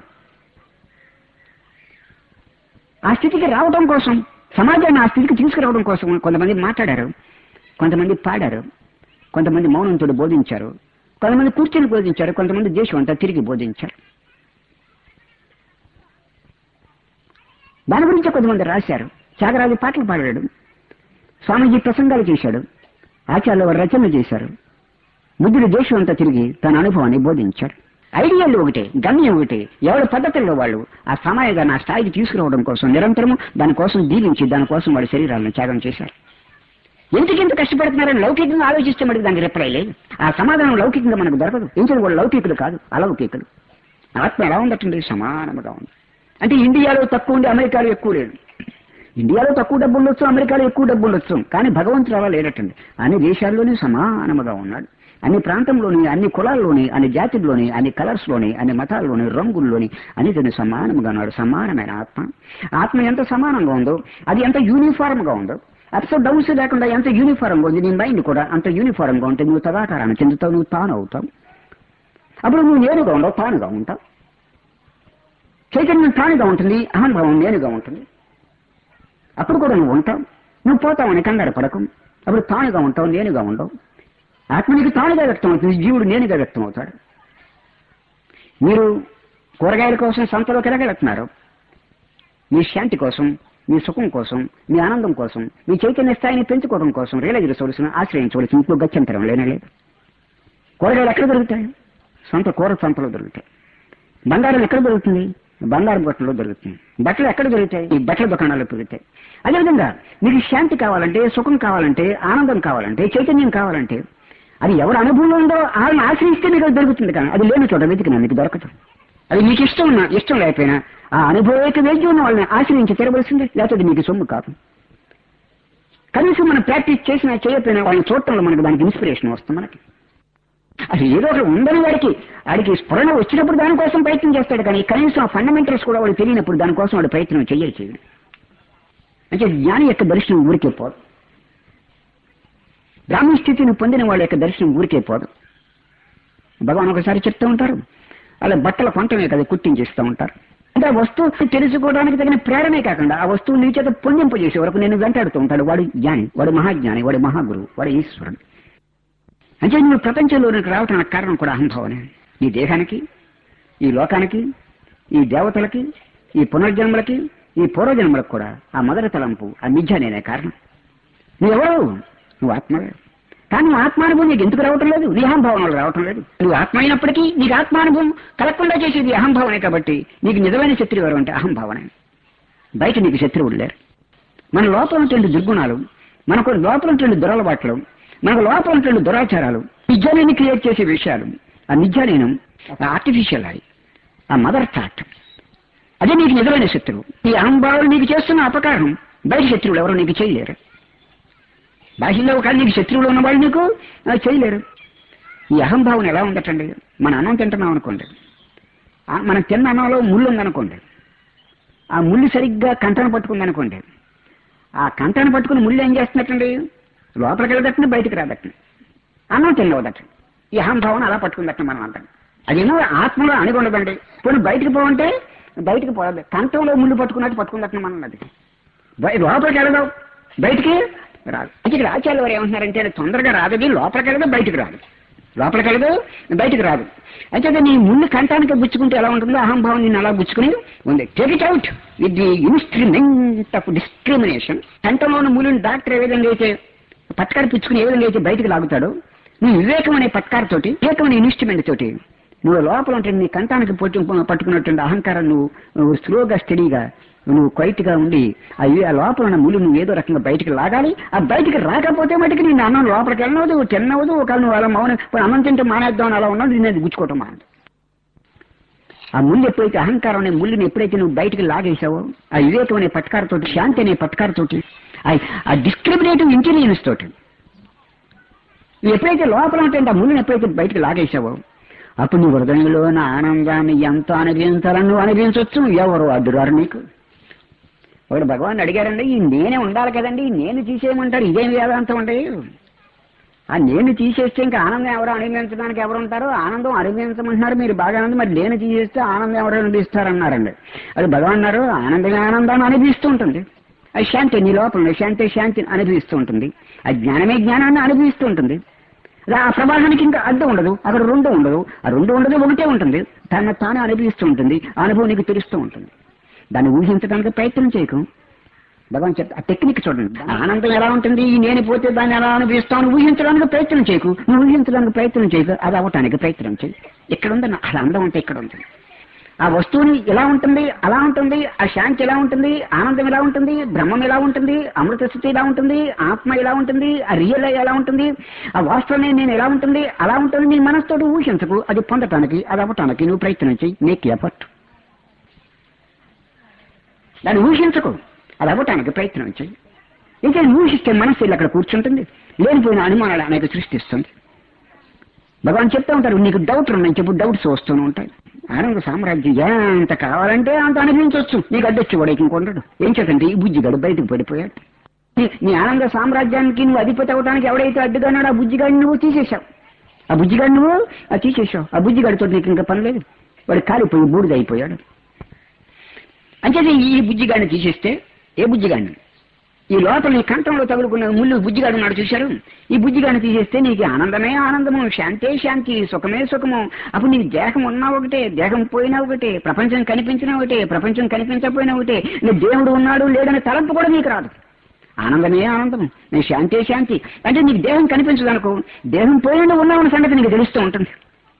ఆ స్థితికి రావడం కోసం, సమాజాన్ని ఆ స్థితికి తీసుకురావడం కోసం కొంతమంది మాట్లాడారు, కొంతమంది పాడారు, కొంతమంది మౌనంతో బోధించారు, కొంతమంది కూర్చొని బోధించారు, కొంతమంది దేశం అంతా తిరిగి బోధించారు. దాని గురించి కొంతమంది రాశారు. త్యాగరాజు పాటలు పాడాడు, స్వామీజీ ప్రసంగాలు చేశాడు, ఆచార్యుల వారు రచనలు చేశారు. బుద్ధుడు దేశం అంతా తిరిగి తన అనుభవాన్ని బోధించాడు. ఐడియాలు ఒకటే, గమ్యం ఒకటే. ఎవరి పద్ధతుల్లో వాళ్ళు ఆ సమాజాన్ని ఆ స్థాయికి తీసుకురావడం కోసం నిరంతరము దానికోసం దీవించి దానికోసం వాళ్ళ శరీరాలను త్యాగం చేశారు. ఎందుకెంత కష్టపడుతున్నారని లౌకికంగా ఆలోచిస్తే మనకి దానికి రిప్లై లేదు. ఆ సమాధానం లౌకికంగా మనకు దొరకదు. ఎందుకంటే వాళ్ళు లౌకికులు కాదు, అలౌకికులు. ఆత్మ ఎలా ఉందటండి? సమానముగా ఉంది. అంటే ఇండియాలో తక్కువ ఉండి అమెరికాలో ఎక్కువ లేదు. ఇండియాలో తక్కువ డబ్బు ఉండొచ్చు, అమెరికాలో ఎక్కువ డబ్బు ఉండొచ్చు, కానీ భగవంతుడు అలా లేడటండి. అన్ని దేశాల్లోనే సమానముగా ఉన్నాడు. అన్ని ప్రాంతంలోని, అన్ని కులాల్లోని, అన్ని జాతుల్లోని, అన్ని కలర్స్ లోని, అన్ని మతాల్లోని, రంగుల్లోని అన్నిటిని సమానముగా ఉన్నాడు. సమానమైన ఆత్మ. ఆత్మ ఎంత సమానంగా ఉందో, అది ఎంత యూనిఫార్మ్ గా ఉందో, అప్స్ డౌన్స్ లేకుండా ఎంత యూనిఫార్మ్ గా ఉంది. నీ మైండ్ కూడా అంత యూనిఫార్మ్ గా ఉంటే నువ్వు తదాకారాన్ని చెందుతావు, నువ్వు తాను అవుతావు. అప్పుడు నువ్వు నేరుగా ఉండవు, తానుగా ఉంటావు. చైతన్యం తానుగా ఉంటుంది, అహంభావం నేనుగా ఉంటుంది. అప్పుడు కూడా నువ్వు ఉంటావు. నువ్వు పోతావని కంగారు పడకు. అప్పుడు తానుగా ఉంటావు, నేనుగా ఉండవు. ఆత్మ నీకు తానుగా వ్యక్తం అవుతుంది, జీవుడు నేనుగా వ్యక్తం అవుతాడు. మీరు కూరగాయల కోసం సంతలోకి ఎలాగెళ్తున్నారు? మీ శాంతి కోసం, మీ సుఖం కోసం, మీ ఆనందం కోసం, మీ చైతన్య స్థాయిని పెంచుకోవడం కోసం రియలైజేషన్ ఆశ్రయించవలసిన ఇంట్లో గత్యంతరం లేనలేదు. కూరగాయలు ఎక్కడ దొరుకుతాయి? సొంత కూర సంతలో దొరుకుతాయి. బంగారం ఎక్కడ దొరుకుతుంది? బంగారం బట్టల్లో దొరుకుతుంది. బట్టలు ఎక్కడ దొరుకుతాయి? ఈ బట్టల దుకాణాల్లో దొరుకుతాయి. అదేవిధంగా మీకు శాంతి కావాలంటే, సుఖం కావాలంటే, ఆనందం కావాలంటే, చైతన్యం కావాలంటే అది ఎవరు అనుభవంలో ఉందో వాళ్ళని ఆశ్రయిస్తే మీకు అది దొరుకుతుంది. కానీ అది లేని చోట వెతికినా మీకు దొరకదు. అది మీకు ఇష్టం ఉన్నా ఇష్టం లేకపోయినా ఆ అనుభవేక వేద్యం ఉన్న వాళ్ళని ఆశ్రయించి తెరవలసిందే, లేకపోతే మీకు సొమ్ము కాదు. కనీసం మనం ప్రాక్టీస్ చేసినా చేయకపోయినా వాళ్ళని చూడటంలో మనకు దానికి ఇన్స్పిరేషన్ వస్తుంది. మనకి అది ఏదో ఒకటి ఉందని వాడికి వాడికి స్ఫురణ వచ్చినప్పుడు దానికోసం ప్రయత్నం చేస్తాడు. కానీ కనీసం ఆ ఫండమెంటల్స్ కూడా వాడు తెలియనప్పుడు దానికోసం వాడు ప్రయత్నం చెయ్యడు చేయడు అంటే జ్ఞాని యొక్క దర్శనం ఊరికే పోదు. బ్రాహ్మణ స్థితిని పొందిన వాళ్ళ యొక్క దర్శనం ఊరికే పోదు. భగవాన్ ఒకసారి చెప్తూ ఉంటారు, అలా బట్టల కొంటమే కదా కుట్టించేస్తూ ఉంటారు. అంటే ఆ వస్తువు తెలుసుకోవడానికి తగిన ప్రేరణే కాకుండా ఆ వస్తువు నీ చేత పొందింపజేసే వరకు నేను వెంటాడుతూ ఉంటాడు. వాడు జ్ఞాని, వాడు మహాజ్ఞాని, వాడు మహాగురువు, వాడు ఈశ్వరుడు. అంటే నువ్వు ప్రపంచంలోనికి రావటానికి కారణం కూడా అహంభావనే. ఈ దేహానికి, ఈ లోకానికి, ఈ దేవతలకి, ఈ పునర్జన్మలకి, ఈ పూర్వజన్మలకు కూడా ఆ మొదటి తలంపు ఆ మిథ్య నేనే కారణం. నువ్వెవరు? నువ్వు ఆత్మవే. కానీ నువ్వు ఆత్మానుభవం నీకు ఎందుకు రావటం లేదు? నీ అహంభావనలు రావటం లేదు. నువ్వు ఆత్మ అయినప్పటికీ నీకు ఆత్మానుభవం కలగకుండా చేసేది అహంభావనే. కాబట్టి నీకు నిజమైన శత్రువు ఎవరు అంటే అహంభావనే. బయట నీకు శత్రువులు లేరు. మన లోపల ఉన్నటువంటి దుర్గుణాలు, మనకు లోపల ఉన్నటువంటి దురలవాట్లు, మనకు లోపల ఉన్నటువంటి దురాచారాలు, నిజాన్ని క్రియేట్ చేసే విషయాలు, ఆ నిజానేనం ఆర్టిఫిషియల్ అయి ఆ మదర్ థాట్, అదే నీకు నిజమైన శత్రువు. ఈ అహంభావాలు నీకు చేస్తున్న అపకారం బయట శత్రువులు ఎవరు నీకు చేయలేరు. బాహ్యంలో కానీ నీకు శత్రువులు ఉన్నవాళ్ళు నీకు చేయలేరు. ఈ అహంభావం ఎలా ఉండటండి? మన అన్నం తింటున్నాం అనుకోండి, మనం తిన్న అన్నంలో ముళ్ళు ఉందనుకోండి, ఆ ముళ్ళు సరిగ్గా కంటను పట్టుకుందనుకోండి, ఆ కంటను పట్టుకుని ముళ్ళు ఏం చేస్తున్నట్టండి? లోపలికి వెళ్ళదట్టండి, బయటికి రాదట్టండి, అన్నం తినవదట్టండి. ఈ అహంభావం అలా పట్టుకుందట్టండి మనం అంటాం. అదేమో ఆత్మలో అణిగి ఉండదండి. పోనీ బయటికి పోవంటే బయటికి పోవద్దు, కంఠంలో ముళ్ళు పట్టుకున్నట్టు పట్టుకుందట్టండి మనం. అది లోపలికి వెళ్ళదాం, బయటికి రాదు. ఇక్కడ ఆచార్యులు వారు ఏమంటున్నారంటే తొందరగా రాదది, లోపలికి వెళ్ళదు, బయటికి రాదు, లోపలికి వెళ్ళదు, బయటికి రాదు. అయితే నీ ముళ్ళు కంఠానికి గుచ్చుకుంటే ఎలా ఉంటుందో అహంభావం నిన్ను అలా గుచ్చుకుని ఉంది. Take it out with the instrument of discrimination. కంఠంలో ఉన్న ముళ్ళని డాక్టర్ ఏ విధంగా అయితే పట్కారు పుచ్చుకుని ఏ విధంగా అయితే బయటికి లాగుతాడో, నీ వివేకం అనే పట్కారతోటి, వివేకం అనే ఇన్స్ట్రుమెంట్ తోటి నువ్వు లోపల ఉంటే నీ కంఠానికి పొట్టు పట్టుకున్నటువంటి అహంకారం నువ్వు నువ్వు స్లోగా స్టడీగా నువ్వు క్వైట్గా ఉండి ఆ లోపల ఉన్న ముళ్ళు నువ్వు ఏదో రకంగా బయటికి లాగాలి. ఆ బయటికి రాకపోతే మటుకు నేను అన్నం లోపలికి వెళ్ళనవద్దు, తిన్నవద్దు. ఒకవేళ నువ్వు అలా మౌనం అన్నం తింటే మానేద్దామని అలా ఉన్నావు, నేను గుచ్చుకోవటం మానదు. ఆ ముళ్ళు ఎప్పుడైతే అహంకారం అనే ముళ్ళుని ఎప్పుడైతే నువ్వు బయటికి లాగేసావో, ఆ వివేకం అనే పట్కారతోటి, శాంతి అనే పట్కారతోటి, ఆ డిస్క్రిమినేటివ్ ఇంటెలిజెన్స్ తోటి ఎప్పుడైతే లోపల ఉంటే ఆ ముళ్ళుని ఎప్పుడైతే బయటికి లాగేసావో అప్పుడు నీ హృదయంలో నా ఆనందాన్ని ఎంత అనుభవించాలని నువ్వు అనుభవించవచ్చు. ఎవరు అడ్డురారు నీకు? ఒకటి భగవాన్ అడిగారండి, ఈ నేనే ఉండాలి కదండి, నేను తీసేయమంటారు, ఇదేం వేదాంతం అంటే ఆ నేను తీసేస్తే ఇంకా ఆనందం ఎవరు అనుభవించడానికి ఎవరు ఉంటారు? ఆనందం అనుభవించమంటున్నారు మీరు బాగా ఉంది, మరి నేను తీసేస్తే ఆనందం ఎవరు అనుభవిస్తారన్నారండి. అది భగవాన్ అన్నారు, ఆనందమే ఆనందాన్ని అనుభవిస్తూ ఉంటుంది. అది శాంతి నీ లోపల శాంతి శాంతిని అనుభవిస్తూ ఉంటుంది. ఆ జ్ఞానమే జ్ఞానాన్ని అనుభవిస్తూ ఉంటుంది. ఆ ప్రవాహానికి ఇంకా అడ్డం ఉండదు, అక్కడ రెండు ఉండదు, ఆ రెండు ఉండదు, ఒకటే ఉంటుంది. తన తానే అనుభవిస్తూ ఉంటుంది. ఆ అనుభవం నీకు తెలుస్తూ ఉంటుంది. దాన్ని ఊహించడానికి ప్రయత్నం చేయకు. భగవాన్ చెప్తా ఆ టెక్నిక్ చూడండి. ఆనందం ఎలా ఉంటుంది, నేను పోతే దాన్ని ఎలా అనుభవిస్తాను ఊహించడానికి ప్రయత్నం చేయకు. నువ్వు ఊహించడానికి ప్రయత్నం చేయకు, అది అవ్వటానికి ప్రయత్నం చేయి. ఇక్కడ ఉంది అలా అందం అంటే ఇక్కడ ఉంటుంది. ఆ వస్తువుని ఎలా ఉంటుంది అలా ఉంటుంది. ఆ శాంతి ఎలా ఉంటుంది, ఆనందం ఎలా ఉంటుంది, బ్రహ్మం ఎలా ఉంటుంది, అమృత స్థితి ఎలా ఉంటుంది, ఆత్మ ఎలా ఉంటుంది, ఆ రియల్ ఎలా ఉంటుంది, ఆ వాస్తవమే నేను ఎలా ఉంటుంది అలా ఉంటుంది. నీ మనసుతోటి ఊహించకు, అది పొందటానికి అది అవ్వటానికి నువ్వు ప్రయత్నం చేయి. Make effort. దాన్ని ఊహించకు, అది అవ్వటానికి ప్రయత్నం చేయి. ఇంకా ఊహిస్తే మనసు వెళ్ళి అక్కడ కూర్చుంటుంది, లేనిపోయిన అనుమానాలు అనేక సృష్టిస్తుంది. భగవాన్ చెప్తా ఉంటారు, నీకు డౌట్ ఉన్నాయి చెప్పు, డౌట్స్ వస్తూనే ఉంటాయి. ఆనంద సామ్రాజ్యం ఎంత కావాలంటే అంత అనుభవించవచ్చు. నీకు అడ్డొచ్చి వాడికి ఇంకొండడు. ఏం చేతంటే ఈ బుజ్జిగాడు బయటకు పడిపోయాడు. నీ ఆనంద సామ్రాజ్యానికి నువ్వు అధిపతి అవడానికి ఎవడైతే అడ్డుగాన్నాడో ఆ బుజ్జిగాడిని నువ్వు తీసేశావు. ఆ బుజ్జిగాడిని నువ్వు అది తీసేశావు. ఆ బుజ్జిగాడితో నీకు ఇంకా పని లేదు. వాడు కాలిపోయి బూడిదైపోయాడు. అంచేది ఈ బుజ్జిగాడిని తీసేస్తే, ఏ బుజ్జిగాడిని ఈ లోపల నీ కంఠంలో తగులుకున్న ముళ్ళు బుజ్జిగాడు ఉన్నాడు చూశారు, ఈ బుజ్జిగాడిని తీసేస్తే నీకు ఆనందమే ఆనందము, శాంతే శాంతి, సుఖమే సుఖము. అప్పుడు నీకు దేహం ఉన్నా ఒకటే, దేహం పోయినా ఒకటే, ప్రపంచం కనిపించినా ఒకటే, ప్రపంచం కనిపించకపోయినా ఒకటే, నీ దేవుడు ఉన్నాడు లేడనే తలంపు కూడా నీకు రాదు. ఆనందమే ఆనందము, నేను శాంతే శాంతి. అంటే నీకు దేహం కనిపించదు అనుకో, దేహం పోయినా ఉన్నామన్న సంగతి నీకు తెలుస్తూ ఉంటుంది.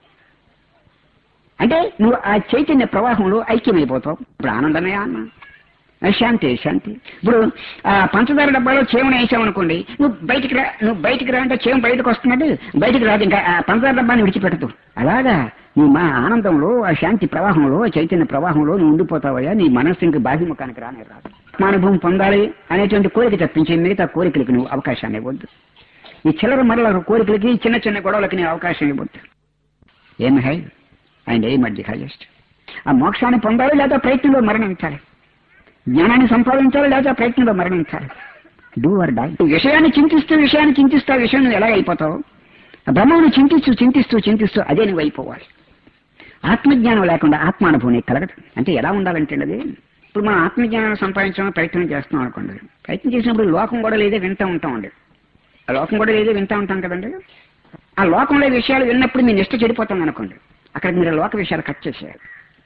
అంటే నువ్వు ఆ చైతన్య ప్రవాహంలో ఐక్యమైపోతావు. ఇప్పుడు ఆనందమే ఆనందం, శాంతి శాంతి. ఇప్పుడు ఆ పంచదార డబ్బాలో చేమను వేసామనుకోండి, నువ్వు బయటికి రా, నువ్వు బయటికి రా అంటే చేమ బయటకు వస్తున్నట్టు బయటికి రాదు, ఇంకా ఆ పంచదార డబ్బాని విడిచిపెట్టదు. అలాగా నువ్వు మా ఆనందంలో, ఆ శాంతి ప్రవాహంలో, ఆ చైతన్య ప్రవాహంలో నువ్వు ఉండిపోతావయ్యా. నీ మనస్సు ఇంక బాహ్యముఖానికి రానే రాదు. అనుభవం పొందాలి అనేటువంటి కోరిక తప్పించి మిగతా కోరికలకి నువ్వు అవకాశాన్ని ఇవ్వద్దు. ఈ చిల్లర మరల కోరికలకి, చిన్న చిన్న గొడవలకి నీ అవకాశం ఇవ్వద్దు. Aim high and aim at the highest. ఆ మోక్షాన్ని పొందాలి లేదా ప్రయత్నంలో మరణించాలి, జ్ఞానాన్ని సంపాదించాలి లేదా ప్రయత్నంలో మరణించాలి. Do or die. విషయాన్ని చింతిస్తూ విషయాన్ని చింతిస్తూ ఆ విషయం నువ్వు ఎలా అయిపోతావు? బ్రహ్మను చింతిస్తూ చింతిస్తూ చింతిస్తూ అదే నువ్వు అయిపోవాలి. ఆత్మజ్ఞానం లేకుండా ఆత్మానుభవం నీకు కలగదు. అంటే ఎలా ఉండాలంటే అది, ఇప్పుడు మనం ఆత్మజ్ఞానాన్ని సంపాదించడం ప్రయత్నం చేస్తున్నాం అనుకోండి, ప్రయత్నం చేసినప్పుడు లోకం కూడా లేదే వింటూ ఉంటామండి. ఆ లోకం కూడా లేదే వింటూ ఉంటాం కదండి. ఆ లోకంలో విషయాలు విన్నప్పుడు మీ నిష్ట చెడిపోతుంది అనుకోండి, అక్కడ మీరు లోక విషయాలు కట్ చేసేయాలి.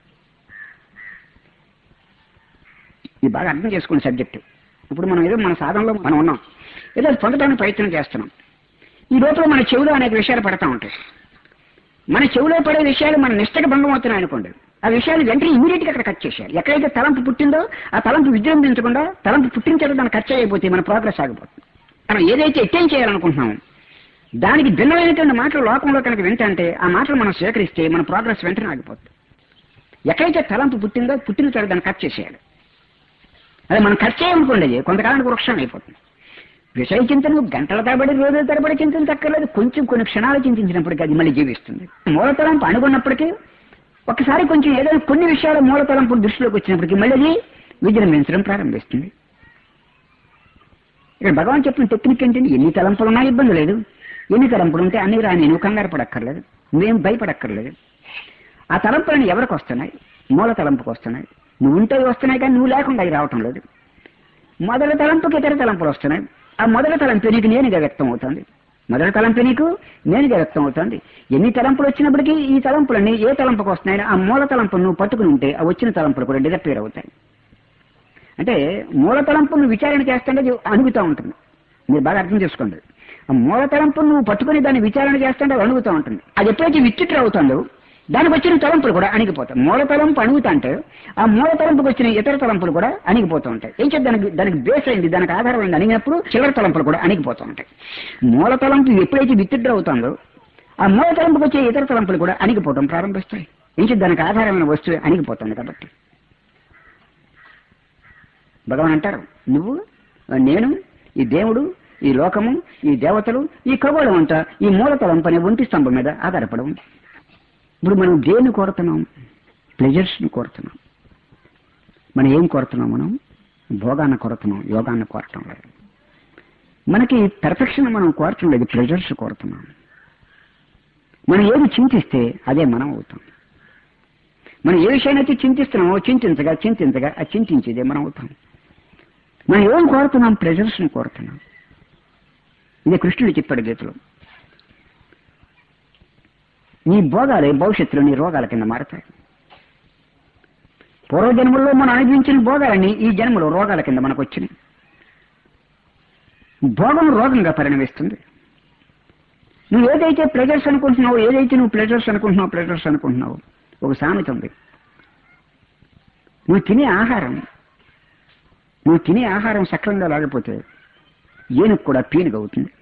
ఇది బాగా అర్థం చేసుకోండి సబ్జెక్టు. ఇప్పుడు మనం ఏదో మన సాధనలో మనం ఉన్నాం, ఏదో పొందడానికి ప్రయత్నం చేస్తున్నాం. ఈ లోపల మన చెవిలో అనేక విషయాలు పడతా ఉంటాయి. మన చెవిలో పడే విషయాలు మన నిష్టకి భంగం అవుతున్నాయి అనుకోండి, ఆ విషయాలు వెంటనే ఇమీడియట్ గా అక్కడ కట్ చేసేయాలి. ఎక్కడైతే తలంపు పుట్టిందో ఆ తలంపు విజృంభించకుండా, తలంపు పుట్టించడం దాన్ని కట్ చేయకపోతే మన ప్రోగ్రెస్ ఆగిపోతుంది. మనం ఏదైతే అటెండ్ చేయాలనుకుంటున్నామో దానికి భిన్నమైనటువంటి మాటలు లోకంలో కనుక వింటే ఆ మాటలు మనం స్వీకరిస్తే మన ప్రోగ్రెస్ వెంటనే ఆగిపోతుంది. ఎక్కడైతే తలంపు పుట్టిందో పుట్టిన తర్వాత దాన్ని కట్ చేసేయాలి. అదే మనం కట్ చేయనుకోండి, కొంతకాలానికి వృక్షం అయిపోతుంది. విషయ చింతన గంటల తరబడి, రోజుల తరబడి చింతించక్కర్లేదు. కొంచెం కొన్ని క్షణాలు చింతించినప్పటికీ అది మళ్ళీ జీవిస్తుంది. మూలతలంపు అనుకున్నప్పటికీ ఒకసారి కొంచెం ఏదైనా కొన్ని విషయాలు మూలతలంపు దృష్టిలోకి వచ్చినప్పటికీ మళ్ళీ అది విజృంభించడం ప్రారంభిస్తుంది. ఇక్కడ భగవాన్ చెప్పిన టెక్నిక్ ఏంటంటే, ఎన్ని తలంపులున్నా ఇబ్బంది లేదు, ఎన్ని తలంపులు ఉంటే అన్ని రాని, నువ్వు కంగారు పడక్కర్లేదు, నువ్వేం భయపడక్కర్లేదు. ఆ తలంపులని ఎవరికి వస్తున్నాయి? మూల తలంపుకి వస్తున్నాయి. నువ్వు ఉంటే వస్తున్నాయి కానీ నువ్వు లేకుండా అవి రావటం లేదు. మొదటి తలంపుకి ఇతర తలంపులు వస్తున్నాయి. ఆ మొదటి తలంపు నీకు నేనుగా వ్యక్తం అవుతుంది. మొదటి తలంపు నీకు నేనుగా వ్యక్తం అవుతుంది. ఎన్ని తలంపులు వచ్చినప్పటికీ ఈ తలంపులన్నీ ఏ తలంపుకు వస్తున్నాయని ఆ మూల తలంపు నువ్వు పట్టుకుని ఉంటే ఆ వచ్చిన తలంపులు కూడా డిజపేర్ అవుతాయి. అంటే మూల తలంపు నువ్వు విచారణ చేస్తుంటే అది అణుగుతూ ఉంటుంది. మీరు బాగా అర్థం చేసుకోండి. ఆ మూల తలంపు నువ్వు పట్టుకుని దాన్ని విచారణ చేస్తుంటే అది అణుగుతూ ఉంటుంది. అది ఎప్పుడైతే విచిత్ర అవుతుందో దానికి వచ్చిన తలంపులు కూడా అణిగిపోతాయి. మూల తలంపు అణుగుతా అంటే ఆ మూల తలంపుకి వచ్చిన ఇతర తలంపులు కూడా అణిగిపోతూ ఉంటాయి. ఏం చేద్దాం, దానికి దానికి బేస్ అయింది, దానికి ఆధారమైంది అణిగినప్పుడు చిల్లర తలంపులు కూడా అణిగిపోతూ ఉంటాయి. మూల తలంపు ఎప్పుడైతే విచిత్ర అవుతుందో ఆ మూల తలంపుకి వచ్చే ఇతర తలంపులు కూడా అణిగిపోవడం ప్రారంభిస్తాయి. ఏం చేద్దాం, దానికి ఆధారమైన వస్తువు అణిగిపోతుంది. కాబట్టి భగవాన్ అంటారు, నువ్వు, నేను, ఈ దేవుడు, ఈ లోకము, ఈ దేవతలు, ఈ ఖగోళం అంతా ఈ మూల తలంపు అనే ఒంటి స్తంభం మీద ఆధారపడి ఉంది. ఇప్పుడు మనం దేన్ని కోరుతున్నాం? ప్లెజర్స్ని కోరుతున్నాం. మనం ఏం కోరుతున్నాం? మనం భోగాన్ని కోరుతున్నాం, యోగాన్ని కోరటం లేదు. మనకి పెర్ఫెక్షన్ మనం కోరటం లేదు, ప్లెజర్స్ కోరుతున్నాం. మనం ఏది చింతిస్తే అదే మనం అవుతాం. మనం ఏ విషయాన్నైతే చింతిస్తున్నామో చింతించగా చింతించగా ఆ చింతించేదే మనం అవుతాం. మనం ఏం కోరుతున్నాం? ప్లెజర్స్ని కోరుతున్నాం. ఇదే కృష్ణుడు చెప్పాడు గీతలో. నీ భోగాలే భవిష్యత్తులో నీ రోగాల కింద మారతాయి. పూర్వజన్మల్లో మనం అనుభవించిన భోగాలని ఈ జన్మలో రోగాల కింద మనకు వచ్చినాయి. భోగం రోగంగా పరిణమిస్తుంది. నువ్వు ఏదైతే ప్లెజర్స్ అనుకుంటున్నావో, ఏదైతే నువ్వు ప్లెజర్స్ అనుకుంటున్నావు ప్లెజర్స్ అనుకుంటున్నావు ఒక సామెత ఉంది. నువ్వు తినే ఆహారం నువ్వు తినే ఆహారం సక్రమంగా లేకపోతే ఏనుగు కూడా పీనుగు అవుతుంది.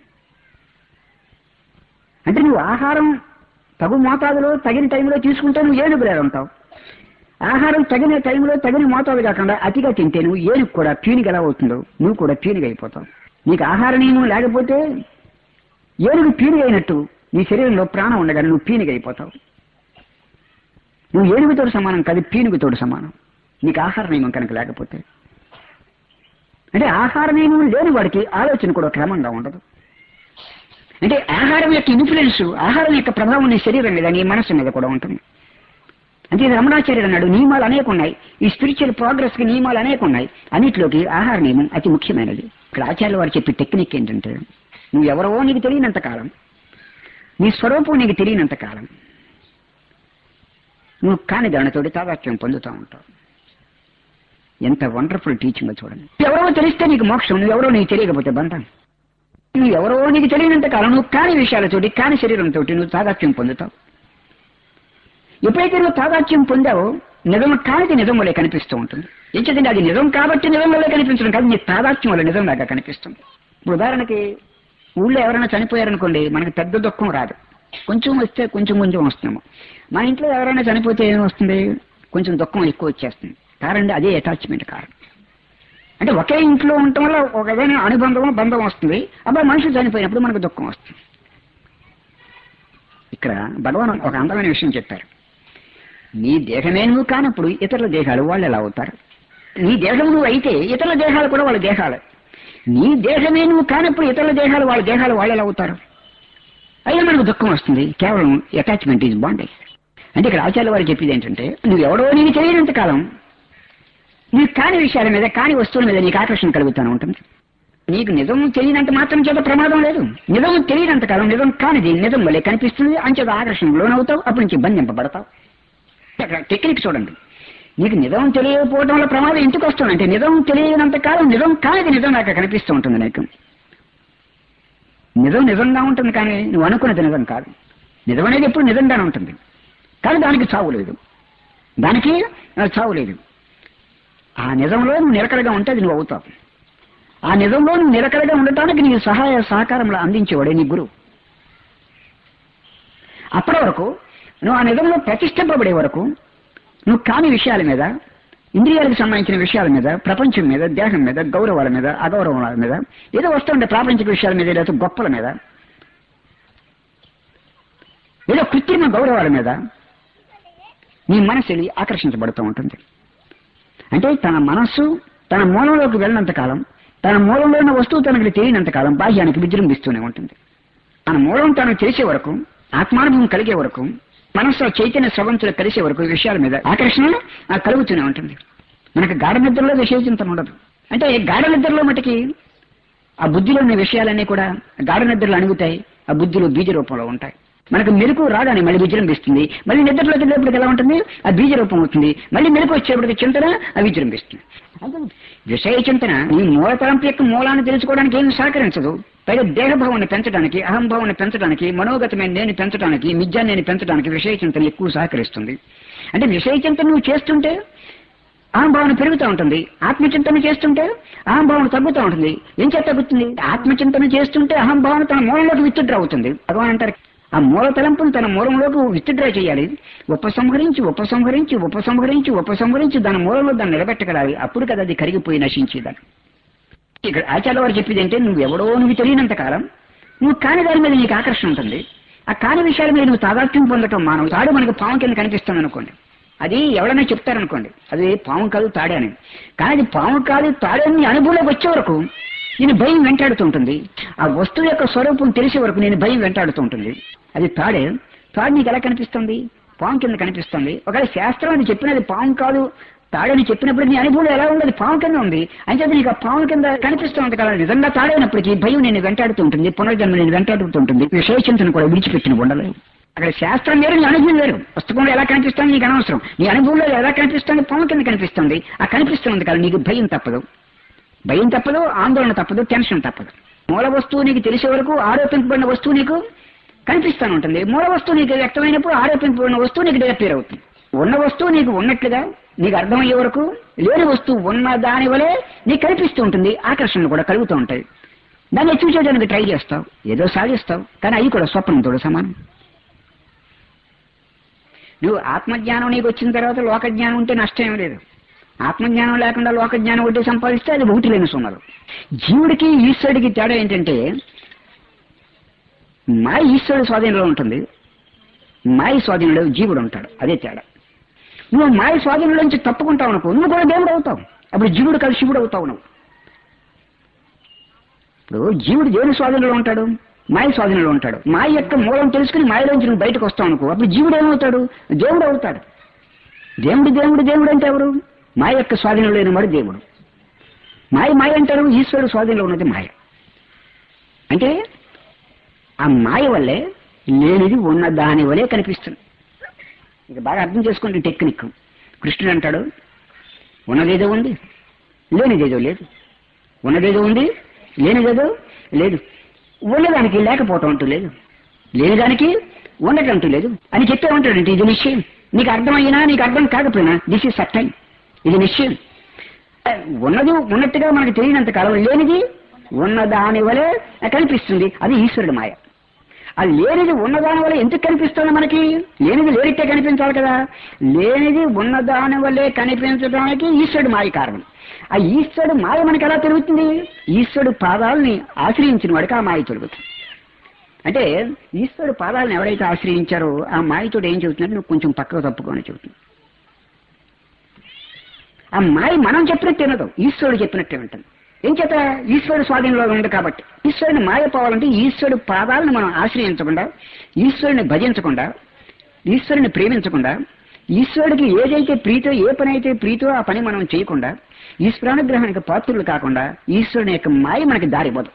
అంటే నువ్వు ఆహారం తగు మోతాదులో తగిన టైంలో తీసుకుంటే నువ్వు ఏనుగులే ఉంటావు. ఆహారం తగిన టైంలో తగిన మోతాదు కాకుండా అతిగా తింటే నువ్వు ఏనుగు కూడా పీనుగు ఎలా అవుతుందో నువ్వు కూడా పీనుగు అయిపోతావు. నీకు ఆహార నియమం లేకపోతే ఏనుగు పీనుగు అయినట్టు నీ శరీరంలో ప్రాణం ఉండగా నువ్వు పీనుగు అయిపోతావు. నువ్వు ఏనుగుతో సమానం కాదు, పీనుగుతోడు సమానం నీకు ఆహార నియమం కనుక లేకపోతే. అంటే ఆహార నియమం లేని వాడికి ఆలోచన కూడా క్రమంగా ఉండదు. అంటే ఆహారం యొక్క ఇన్ఫ్లుయెన్స్, ఆహారం యొక్క ప్రభావం నీ శరీరం మీద నీ మనస్సు మీద కూడా ఉంటుంది. అంటే రమణాచార్యుడు అన్నాడు నియమాలు అనేక ఉన్నాయి, ఈ స్పిరిచువల్ ప్రోగ్రెస్ కి నియమాలు అనేక ఉన్నాయి, అన్నిట్లోకి ఆహార నియమం అతి ముఖ్యమైనది. ఇక్కడ ఆచార్యులు వారు చెప్పే టెక్నిక్ ఏంటంటే నువ్వు ఎవరో నీకు తెలియనంత కాలం, నీ స్వరూపం నీకు తెలియనంత కాలం నువ్వు కాని దానితోటి తాదాత్మ్యం పొందుతూ ఉంటావు. ఎంత వండర్ఫుల్ టీచింగ్ చూడండి. ఎవరో తెలిస్తే నీకు మోక్షం, నువ్వెవరో నీకు తెలియకపోతే బంధం. నువ్వు ఎవరో నీకు తెలియనంత కాలం నువ్వు కాని విషయాలతోటి కాని శరీరంతో నువ్వు తాదాత్మ్యం పొందుతావు. ఎప్పుడైతే నువ్వు తాదాత్మ్యం పొందావో నిజం కానిది నిజం వల్లే కనిపిస్తూ ఉంటుంది. ఏం చేద్దండి, అది నిజం కాబట్టి నిజం వల్లే కనిపించడం కాదు, నీ తాదాత్మ్యం వల్ల నిజం లాగా కనిపిస్తుంది. ఇప్పుడు ఉదాహరణకి ఊళ్ళో ఎవరైనా చనిపోయారనుకోండి, మనకి పెద్ద దుఃఖం రాదు, కొంచెం వస్తే కొంచెం కొంచెం వస్తున్నాము. మన ఇంట్లో ఎవరైనా చనిపోతే ఏం వస్తుంది, కొంచెం దుఃఖం ఎక్కువ వచ్చేస్తుంది. కారణం అదే అటాచ్మెంట్ కారణం. అంటే ఒకే ఇంట్లో ఉండటం వల్ల ఒక విధమైన అనుబంధం బంధం వస్తుంది. అబ్బాయి మనుషులు చనిపోయినప్పుడు మనకు దుఃఖం వస్తుంది. ఇక్కడ భగవాన్ ఒక అందమైన విషయం చెప్పారు. నీ దేహమే నువ్వు కానప్పుడు ఇతరుల దేహాలు వాళ్ళు ఎలా అవుతారు? నీ దేహం నువ్వు అయితే ఇతరుల దేహాలు కూడా వాళ్ళ దేహాలు. నీ దేహమే నువ్వు కానప్పుడు ఇతరుల దేహాలు వాళ్ళ దేహాలు వాళ్ళు ఎలా అవుతారు? అయినా మనకు దుఃఖం వస్తుంది. కేవలం అటాచ్మెంట్ ఈజ్ బాండేజ్. అంటే ఇక్కడ ఆచార్య వారు చెప్పేది ఏంటంటే నువ్వు ఎవడో నీకు తెలియనంత కాలం నీకు కాని విషయాల మీద కాని వస్తువుల మీద నీకు ఆకర్షణ కలుగుతూనే ఉంటుంది. నీకు నిజం తెలియనంత మాత్రం చేత ప్రమాదం లేదు. నిజం తెలియనంత కాలం నిజం కానిది నిజం వల్లే కనిపిస్తుంది, అంచేత ఆకర్షణ లోనవుతావు, అప్పటి నుంచి బంధింపబడతావు. టెక్నిక్ చూడండి. నీకు నిజం తెలియకపోవడం వల్ల ప్రమాదం ఎందుకు వస్తుంది అంటే నిజం తెలియనంత కాలం నిజం కానిది నిజం దాకా కనిపిస్తూ ఉంటుంది. నీకు నిజం నిజంగా ఉంటుంది కానీ నువ్వు అనుకున్నది నిజం కాదు. నిజం అనేది ఎప్పుడు నిజంగానే ఉంటుంది కానీ దానికి చావు లేదు, దానికి చావు లేదు. ఆ నిజంలో నువ్వు నిలకడగా ఉంటే అది నువ్వు అవుతావు. ఆ నిజంలో నువ్వు నిలకడగా ఉండటానికి నీకు సహాయ సహకారంలో అందించేవాడే నీ గురువు. అప్పటి వరకు నువ్వు ఆ నిజంలో ప్రతిష్ఠింపబడే వరకు నువ్వు కాని విషయాల మీద, ఇంద్రియాలకు సంబంధించిన విషయాల మీద, ప్రపంచం మీద, దేహం మీద, గౌరవాల మీద, అగౌరవాల మీద, ఏదో వస్తుంటే ప్రాపంచిక విషయాల మీద, లేదా గొప్పల మీద, ఏదో కృత్రిమ గౌరవాల మీద నీ మనసు ఆకర్షించబడుతూ ఉంటుంది. అంటే తన మనస్సు తన మూలంలోకి వెళ్ళినంత కాలం, తన మూలంలో ఉన్న వస్తువు తనకు తెలియనంత కాలం బాహ్యానికి విజృంభిస్తూనే ఉంటుంది. తన మూలం తను తెలిసే వరకు, ఆత్మానుభవం కలిగే వరకు, మనస్సు చైతన్య స్రవంతులు కలిసే వరకు విషయాల మీద ఆకర్షణ కలుగుతూనే ఉంటుంది. మనకు గాఢ నిద్రలో విషయ చింతన ఉండదు. అంటే గాఢ నిద్రలో మటుకి ఆ బుద్ధిలో ఉన్న విషయాలన్నీ కూడా గాఢ నిద్రలు అణుగుతాయి, ఆ బుద్ధిలో బీజ రూపంలో ఉంటాయి. మనకు మెలకు రాగానే మళ్ళీ విజృంభిస్తుంది, మళ్ళీ నిద్రలోకి వెళ్ళేప్పటికి ఎలా ఉంటుంది, ఆ బీజ రూపం అవుతుంది, మళ్ళీ మెలకు వచ్చేప్పటికి చింతన ఆ విజృంభిస్తుంది. విషయ చింతన నీ మూల తలంపు యొక్క మూలాన్ని తెలుసుకోవడానికి ఏమి సహకరించదు. పైగా దేహభావాన్ని పెంచడానికి, అహంభావాన్ని పెంచడానికి, మనోగతమైన నేను పెంచడానికి, మిథ్యాన్ని పెంచడానికి విషయ చింతన ఎక్కువ సహకరిస్తుంది. అంటే విషయ చింతన నువ్వు చేస్తుంటే అహంభావన పెరుగుతూ ఉంటుంది, ఆత్మచింతన చేస్తుంటే అహంభావన తగ్గుతూ ఉంటుంది. ఏం చేత తగ్గుతుంది? ఆత్మచింతన చేస్తుంటే అహంభావన తన మూలంలోకి విత్డ్రా అవుతుంది. భగవాన్ అంటారు ఆ మూల తలంపును తన మూలంలోకి విత్డ్రా చేయాలి. ఉపసంహరించి ఉపసంహరించి ఉపసంహరించి ఉపసంహరించి దాని మూలంలో దాన్ని నిలబెట్టగలాలి. అప్పుడు కదా అది కరిగిపోయి నశించేదాన్ని. ఇక్కడ ఆచార్య వారు చెప్పేది అంటే నువ్వు ఎవడో నువ్వు తెలియనంత కాలం నువ్వు కాని దాని మీద నీకు ఆకర్షణ ఉంటుంది. ఆ కాని విషయాల మీద నువ్వు తాదాత్మ్యం పొందటం మానవు. తాడు మనకు పాము కింద కనిపిస్తుంది అనుకోండి, అది ఎవరైనా చెప్తారనుకోండి అది పాము కాదు తాడే అని. కానీ అది పాము కాదు తాడే అని అనుభవంలోకి వచ్చే వరకు నేను భయం వెంటాడుతూ ఉంటుంది. ఆ వస్తువు యొక్క స్వరూపం తెలిసే వరకు నేను భయం వెంటాడుతూ ఉంటుంది. అది తాడే. తాడు నీకు ఎలా కనిపిస్తుంది? పాము కింద కనిపిస్తుంది. ఒకవేళ శాస్త్రం అది చెప్పినది పాము కాదు తాడని చెప్పినప్పుడు నీ అనుభవం ఎలా ఉండదు? పాము కింద ఉంది. అయితే నీకు ఆ పాము కింద కనిపిస్తుంది కదా, నిజంగా తాడైనప్పటికీ భయం నేను వెంటాడుతూ ఉంటుంది, పునర్జన్మ నేను వెంటాడుతూ ఉంటుంది. విషయ చింతన కూడా విడిచిపెట్టిన ఉండలేదు. అక్కడ శాస్త్రం వేరు, నీ అనుభవం వేరు. పుస్తకంలో ఎలా కనిపిస్తుంది నీకు అనవసరం. నీ అనుభవంలో ఎలా కనిపిస్తుంది? పాము కింద కనిపిస్తుంది. ఆ కనిపిస్తుంది కదా నీకు భయం తప్పదు, భయం తప్పదు, ఆందోళన తప్పదు, టెన్షన్ తప్పదు. మూల వస్తువు నీకు తెలిసే వరకు ఆరోపింపబడిన వస్తువు నీకు కనిపిస్తాను ఉంటుంది. మూల వస్తువు నీకు వ్యక్తమైనప్పుడు ఆరోపింపబడిన వస్తువు నీకు డిజపేర్ అవుతుంది. ఉన్న వస్తువు నీకు ఉన్నట్లుగా నీకు అర్థమయ్యే వరకు లేని వస్తువు ఉన్న దాని వలే నీకు కనిపిస్తూ ఉంటుంది. ఆకర్షణలు కూడా కలుగుతూ ఉంటాయి. దాన్ని అచీవ్ చేయడానికి ట్రై చేస్తావు, ఏదో సాధిస్తావు, కానీ అవి కూడా స్వప్నంతో సమానం. నువ్వు ఆత్మజ్ఞానం నీకు వచ్చిన తర్వాత లోకజ్ఞానం ఉంటే నష్టం లేదు. ఆత్మజ్ఞానం లేకుండా లోకజ్ఞానం ఒకటి సంపాదిస్తే అది ఒకటి లేని సున్నారు. జీవుడికి ఈశ్వరుడికి తేడా ఏంటంటే మాయ ఈశ్వరుడు స్వాధీనంలో ఉంటుంది, మాయ స్వాధీనంలో జీవుడు ఉంటాడు. అదే తేడా. నువ్వు మాయ స్వాధీనంలో నుంచి తప్పుకుంటావు అనుకో, నువ్వు కూడా దేవుడు అవుతావు. అప్పుడు జీవుడు కలిసి శివుడు అవుతావు. నువ్వు ఇప్పుడు జీవుడు దేవుని స్వాధీనంలో ఉంటాడు, మాయ స్వాధీనంలో ఉంటాడు. మాయ యొక్క మూలం తెలుసుకుని మాయలోంచి నువ్వు బయటకు వస్తావు అనుకో, అప్పుడు జీవుడు ఏమవుతాడు? దేవుడు అవుతాడు. దేవుడు దేవుడు దేవుడు అంటే ఎవరు? మాయ యొక్క స్వాధీనంలో లేని వాడు దేవుడు. మాయ మాయ అంటారు, ఈశ్వరుడు స్వాధీనంలో ఉన్నది మాయ. అంటే ఆ మాయ వల్లే లేనిది ఉన్న దాని వల్లే కనిపిస్తుంది. ఇది బాగా అర్థం చేసుకోండి టెక్నిక్. కృష్ణుడు అంటాడు, ఉన్నదేదో ఉంది, లేనిదేదో లేదు. ఉన్నదేదో ఉంది, లేనిదేదో లేదు. ఉన్నదానికి లేకపోవటం అంటూ లేదు, లేనిదానికి ఉండటం అంటూ లేదు అని చెప్పే ఉంటాడంటే ఇది నిశ్చయం. నీకు అర్థమైనా నీకు అర్థం కాకపోయినా దిస్ ఈజ్ సర్టైన్, ఇది నిశ్చయం. ఉన్నది ఉన్నట్టుగా మనకు తెలియనంత కాలం లేనిది ఉన్నదాని వలె కనిపిస్తుంది. అది ఈశ్వరుడు మాయ. ఆ లేనిది ఉన్నదాని వల్ల ఎందుకు కనిపిస్తుంది మనకి? లేనిది లేనిట్టే కనిపించాలి కదా. లేనిది ఉన్నదాని వల్లే కనిపించడానికి ఈశ్వరుడు మాయ కారణం. ఆ ఈశ్వరుడు మాయ మనకి ఎలా తిరుగుతుంది? ఈశ్వరుడు పాదాలని ఆశ్రయించిన వాడికి ఆ మాయ తిరుగుతుంది. అంటే ఈశ్వరుడు పాదాలను ఎవరైతే ఆశ్రయించారో ఆ మాయతోడు ఏం చెబుతున్నాడు? నువ్వు కొంచెం పక్కకు తప్పుకొని చెబుతుంది. ఆ మాయ మనం చెప్పినట్టు వినదు, ఈశ్వరుడు చెప్పినట్టే ఉంటుంది. ఏం చేత? ఈశ్వరుడు స్వాధీనంలో ఉంది కాబట్టి. ఈశ్వరుని మాయ పోవాలంటే ఈశ్వరుడు పాదాలను మనం ఆశ్రయించకుండా, ఈశ్వరుని భజించకుండా, ఈశ్వరుని ప్రేమించకుండా, ఈశ్వరుడికి ఏదైతే ప్రీతో, ఏ పని అయితే ప్రీతో ఆ పని మనం చేయకుండా, ఈశ్వరానుగ్రహానికి పాత్రులు కాకుండా ఈశ్వరుని యొక్క మాయ మనకి దారిపోదు.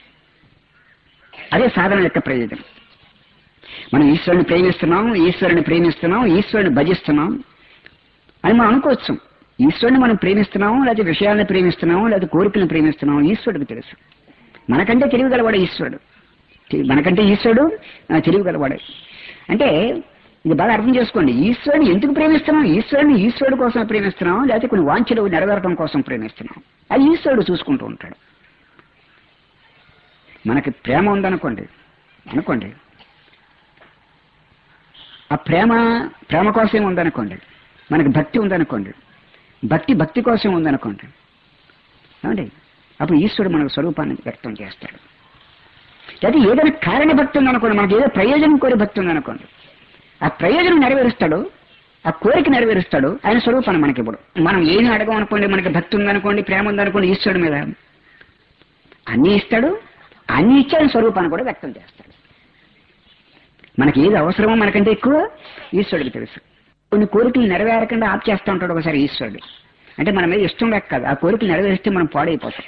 అదే సాధన యొక్క ప్రయోజనం. మనం ఈశ్వరుని ప్రేమిస్తున్నాం, ఈశ్వరుని ప్రేమిస్తున్నాం, ఈశ్వరుని భజిస్తున్నాం అని మనం అనుకోవచ్చు. ఈశ్వరుని మనం ప్రేమిస్తున్నాము, లేకపోతే విషయాలను ప్రేమిస్తున్నాము, లేకపోతే కోరికలను ప్రేమిస్తున్నాము, ఈశ్వరుడికి తెలుసు. మనకంటే తెలివిగలవాడు ఈశ్వరుడు. మనకంటే ఈశ్వరుడు తెలివిగలవాడు. అంటే ఇది బాగా అర్థం చేసుకోండి. ఈశ్వరుని ఎందుకు ప్రేమిస్తున్నాం? ఈశ్వరుని ఈశ్వరుడు కోసం ప్రేమిస్తున్నాం, లేకపోతే కొన్ని వాంఛలు నెరవేరడం కోసం ప్రేమిస్తున్నాం. అది ఈశ్వరుడు చూసుకుంటూ ఉంటాడు. మనకి ప్రేమ ఉందనుకోండి అనుకోండి ఆ ప్రేమ ప్రేమ కోసమే ఉందనుకోండి. మనకి భక్తి ఉందనుకోండి, భక్తి భక్తి కోసం ఉందనుకోండి. ఏమండి? అప్పుడు ఈశ్వరుడు మన స్వరూపాన్ని వ్యక్తం చేస్తాడు. అయితే ఏదైనా కారణ భక్తి ఉందనుకోండి, మనకి ఏదో ప్రయోజనం కోరి భక్తి ఉందనుకోండి, ఆ ప్రయోజనం నెరవేరుస్తాడు, ఆ కోరిక నెరవేరుస్తాడు, ఆయన స్వరూపాన్ని మనకి ఇప్పుడు. మనం ఏమి అడగమనుకోండి, మనకి భక్తి ఉందనుకోండి, ప్రేమ ఉందనుకోండి, ఈశ్వరుడు మీద అన్నీ ఇస్తాడు, అన్ని ఇచ్చి ఆయన స్వరూపాన్ని కూడా వ్యక్తం చేస్తాడు. మనకి ఏది అవసరమో మనకంటే ఎక్కువ ఈశ్వరుడికి తెలుసు. కొన్ని కోరికలు నెరవేరకుండా ఆప్ చేస్తూ ఉంటాడు ఒకసారి ఈశ్వరుడు. అంటే మన మీద ఇష్టం లేక కాదు, ఆ కోరికలు నెరవేరిస్తే మనం పాడైపోతాం.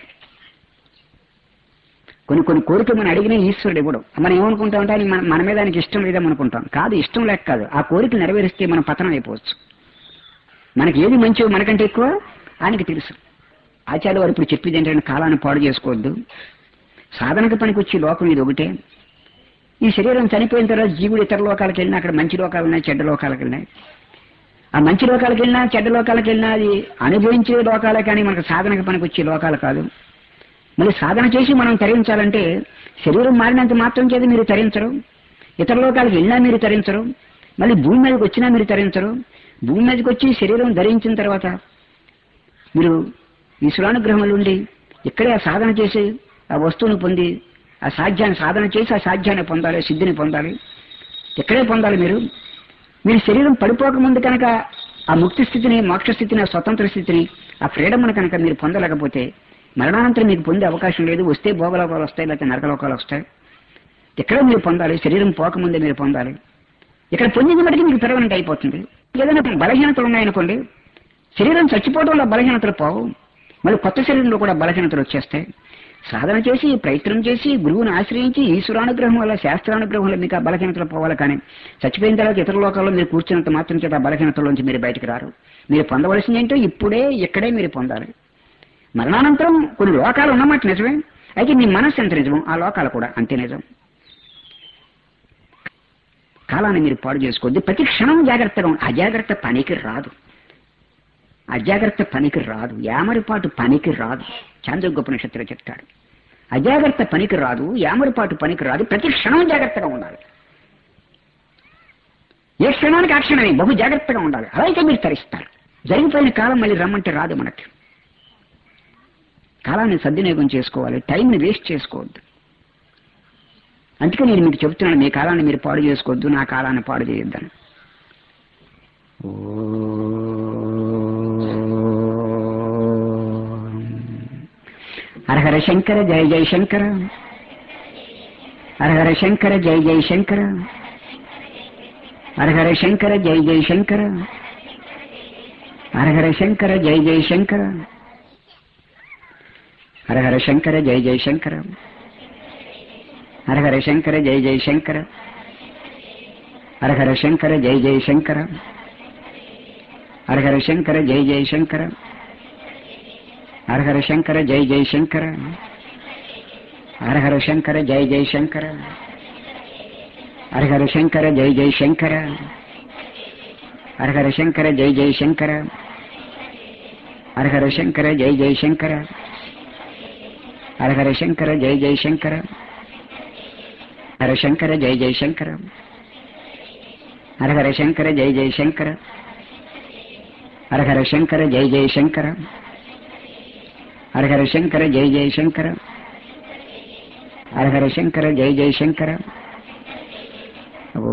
కొన్ని కొన్ని కోరికలు మనం అడిగినా ఈశ్వరుడు ఇవ్వడం. మనం ఏమనుకుంటామంటే అని మన మన మీద ఆయనకి ఇష్టం లేదనుకుంటాం. కాదు, ఇష్టం లేక కాదు, ఆ కోరికలు నెరవేరిస్తే మనం పతనం అయిపోవచ్చు. మనకి ఏది మంచిదో మనకంటే ఎక్కువ ఆయనకి తెలుసు. ఆచార్య వారు ఇప్పుడు చెప్పేది ఏంటంటే కాలాన్ని పాడు చేసుకోవద్దు. సాధనకు పనికి వచ్చి లోకం ఇది ఒకటే. ఈ శరీరం చనిపోయిన తర్వాత జీవుడు ఇతర లోకాలకు వెళ్ళినా అక్కడ మంచి లోకాలు ఉన్నాయి, చెడ్డ లోకాలకు వెళ్ళినాయి. ఆ మంచి లోకాలకు వెళ్ళినా చెడ్డ లోకాలకు వెళ్ళినా అది అనుభవించే లోకాలే కానీ మనకు సాధనకు పనికి వచ్చే లోకాలు కాదు. మళ్ళీ సాధన చేసి మనం తరించాలంటే శరీరం మారినంత మాత్రం చేత మీరు తరించరు, ఇతర లోకాలకు వెళ్ళినా మీరు తరించరు, మళ్ళీ భూమి మీదకి వచ్చినా మీరు తరించరు. భూమి మీదకి వచ్చి శరీరం ధరించిన తర్వాత మీరు ఈశ్వరానుగ్రహంలో ఉండి ఇక్కడే ఆ సాధన చేసి ఆ వస్తువును పొంది ఆ సాధ్యాన్ని సాధన చేసి ఆ సాధ్యాన్ని పొందాలి, సిద్ధిని పొందాలి. ఇక్కడే పొందాలి. మీరు మీరు శరీరం పడిపోకముందు కనుక ఆ ముక్తి స్థితిని, మోక్ష స్థితిని, ఆ స్వతంత్ర స్థితిని, ఆ ఫ్రీడమ్ను కనుక మీరు పొందలేకపోతే మరణానంతరం మీకు పొందే అవకాశం లేదు. వస్తే భోగలోకాలు వస్తాయి, లేకపోతే నరకలోకాలు వస్తాయి. ఇక్కడే మీరు పొందాలి, శరీరం పోకముందే మీరు పొందాలి. ఇక్కడ పొందిన బట్టి మీకు పెర్మనెంట్ అయిపోతుంది. ఏదైనా బలహీనతలు ఉన్నాయనుకోండి, శరీరం చచ్చిపోవడంలో బలహీనతలు పోవు, మళ్ళీ కొత్త శరీరంలో కూడా బలహీనతలు వచ్చేస్తాయి. సాధన చేసి ప్రయత్నం చేసి గురువుని ఆశ్రయించి ఈశ్వరానుగ్రహం వల్ల, శాస్త్రానుగ్రహం వల్ల మీకు ఆ బలహీనతలు పోవాలి. కానీ చచ్చిపోయిన తర్వాత ఇతర లోకాల్లో మీరు కూర్చున్నంత మాత్రం చేత ఆ బలహీనతల్లోంచి మీరు బయటకు రారు. మీరు పొందవలసింది ఏంటో ఇప్పుడే ఇక్కడే మీరు పొందాలి. మరణానంతరం కొన్ని లోకాలు ఉన్నమాట నిజమే, అయితే మీ మనస్సు ఎంత నిజమో ఆ లోకాలు కూడా అంతే నిజం. కాలాన్ని మీరు పాడు చేసుకోవద్దు. ప్రతి క్షణం జాగ్రత్తగా. అజాగ్రత్త పనికి రాదు, అజాగ్రత్త పనికి రాదు, యామరిపాటు పనికి రాదు. చాంద్రోగ్యోపనిషత్తులో చెప్తాడు, అజాగ్రత్త పనికి రాదు, యామరిపాటు పనికి రాదు, ప్రతి క్షణం జాగ్రత్తగా ఉండాలి. ఏ క్షణానికి ఆ క్షణమే బహు జాగ్రత్తగా ఉండాలి. అలాగే మీరు తరిస్తారు. జరిగిపోయిన కాలం మళ్ళీ రమ్మంటే రాదు మనకి. కాలాన్ని సద్వినియోగం చేసుకోవాలి, టైంని వేస్ట్ చేసుకోవద్దు. అందుకే నేను మీకు చెబుతున్నాను, మీ కాలాన్ని మీరు పాడు చేసుకోవద్దు, నా కాలాన్ని పాడు చేయొద్దని. హరహర శంకర జయ జయ శంకర, హరహర శంకర జయ జయ శంకర, హరహర శంకర జయ జయ శంకర. హరహర శంకర జయ జయ శంకర, హరహర శంకర జయ జయ శంకర, హరహర శంకర జయ జయ శంకర, హరహర శంకర జయ జయ శంకర, హరహర శంకర జయ జయ శంకర, హరహర శంకర జయ జయ శంకర, హరహర శంకర జయ జయ శంకర, హరహర శంకర జయ జయ శంకర, హరహర శంకర జయ జయ శంకర, హరహర శంకర జయ జయ శంకర, హరహర శంకర జయ జయ శంకర, హర శంకర జయ జయ శంకర, హరహర శంకర జయ జయ శంకర, హరహర శంకర జయ జయ శంకర, హరహర శంకర జయ జయ శంకర, హరహర శంకర జయ జయ శంకర. ఓ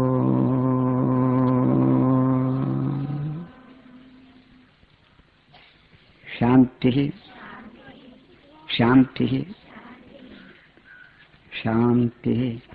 శాంతి శాంతి శాంతి.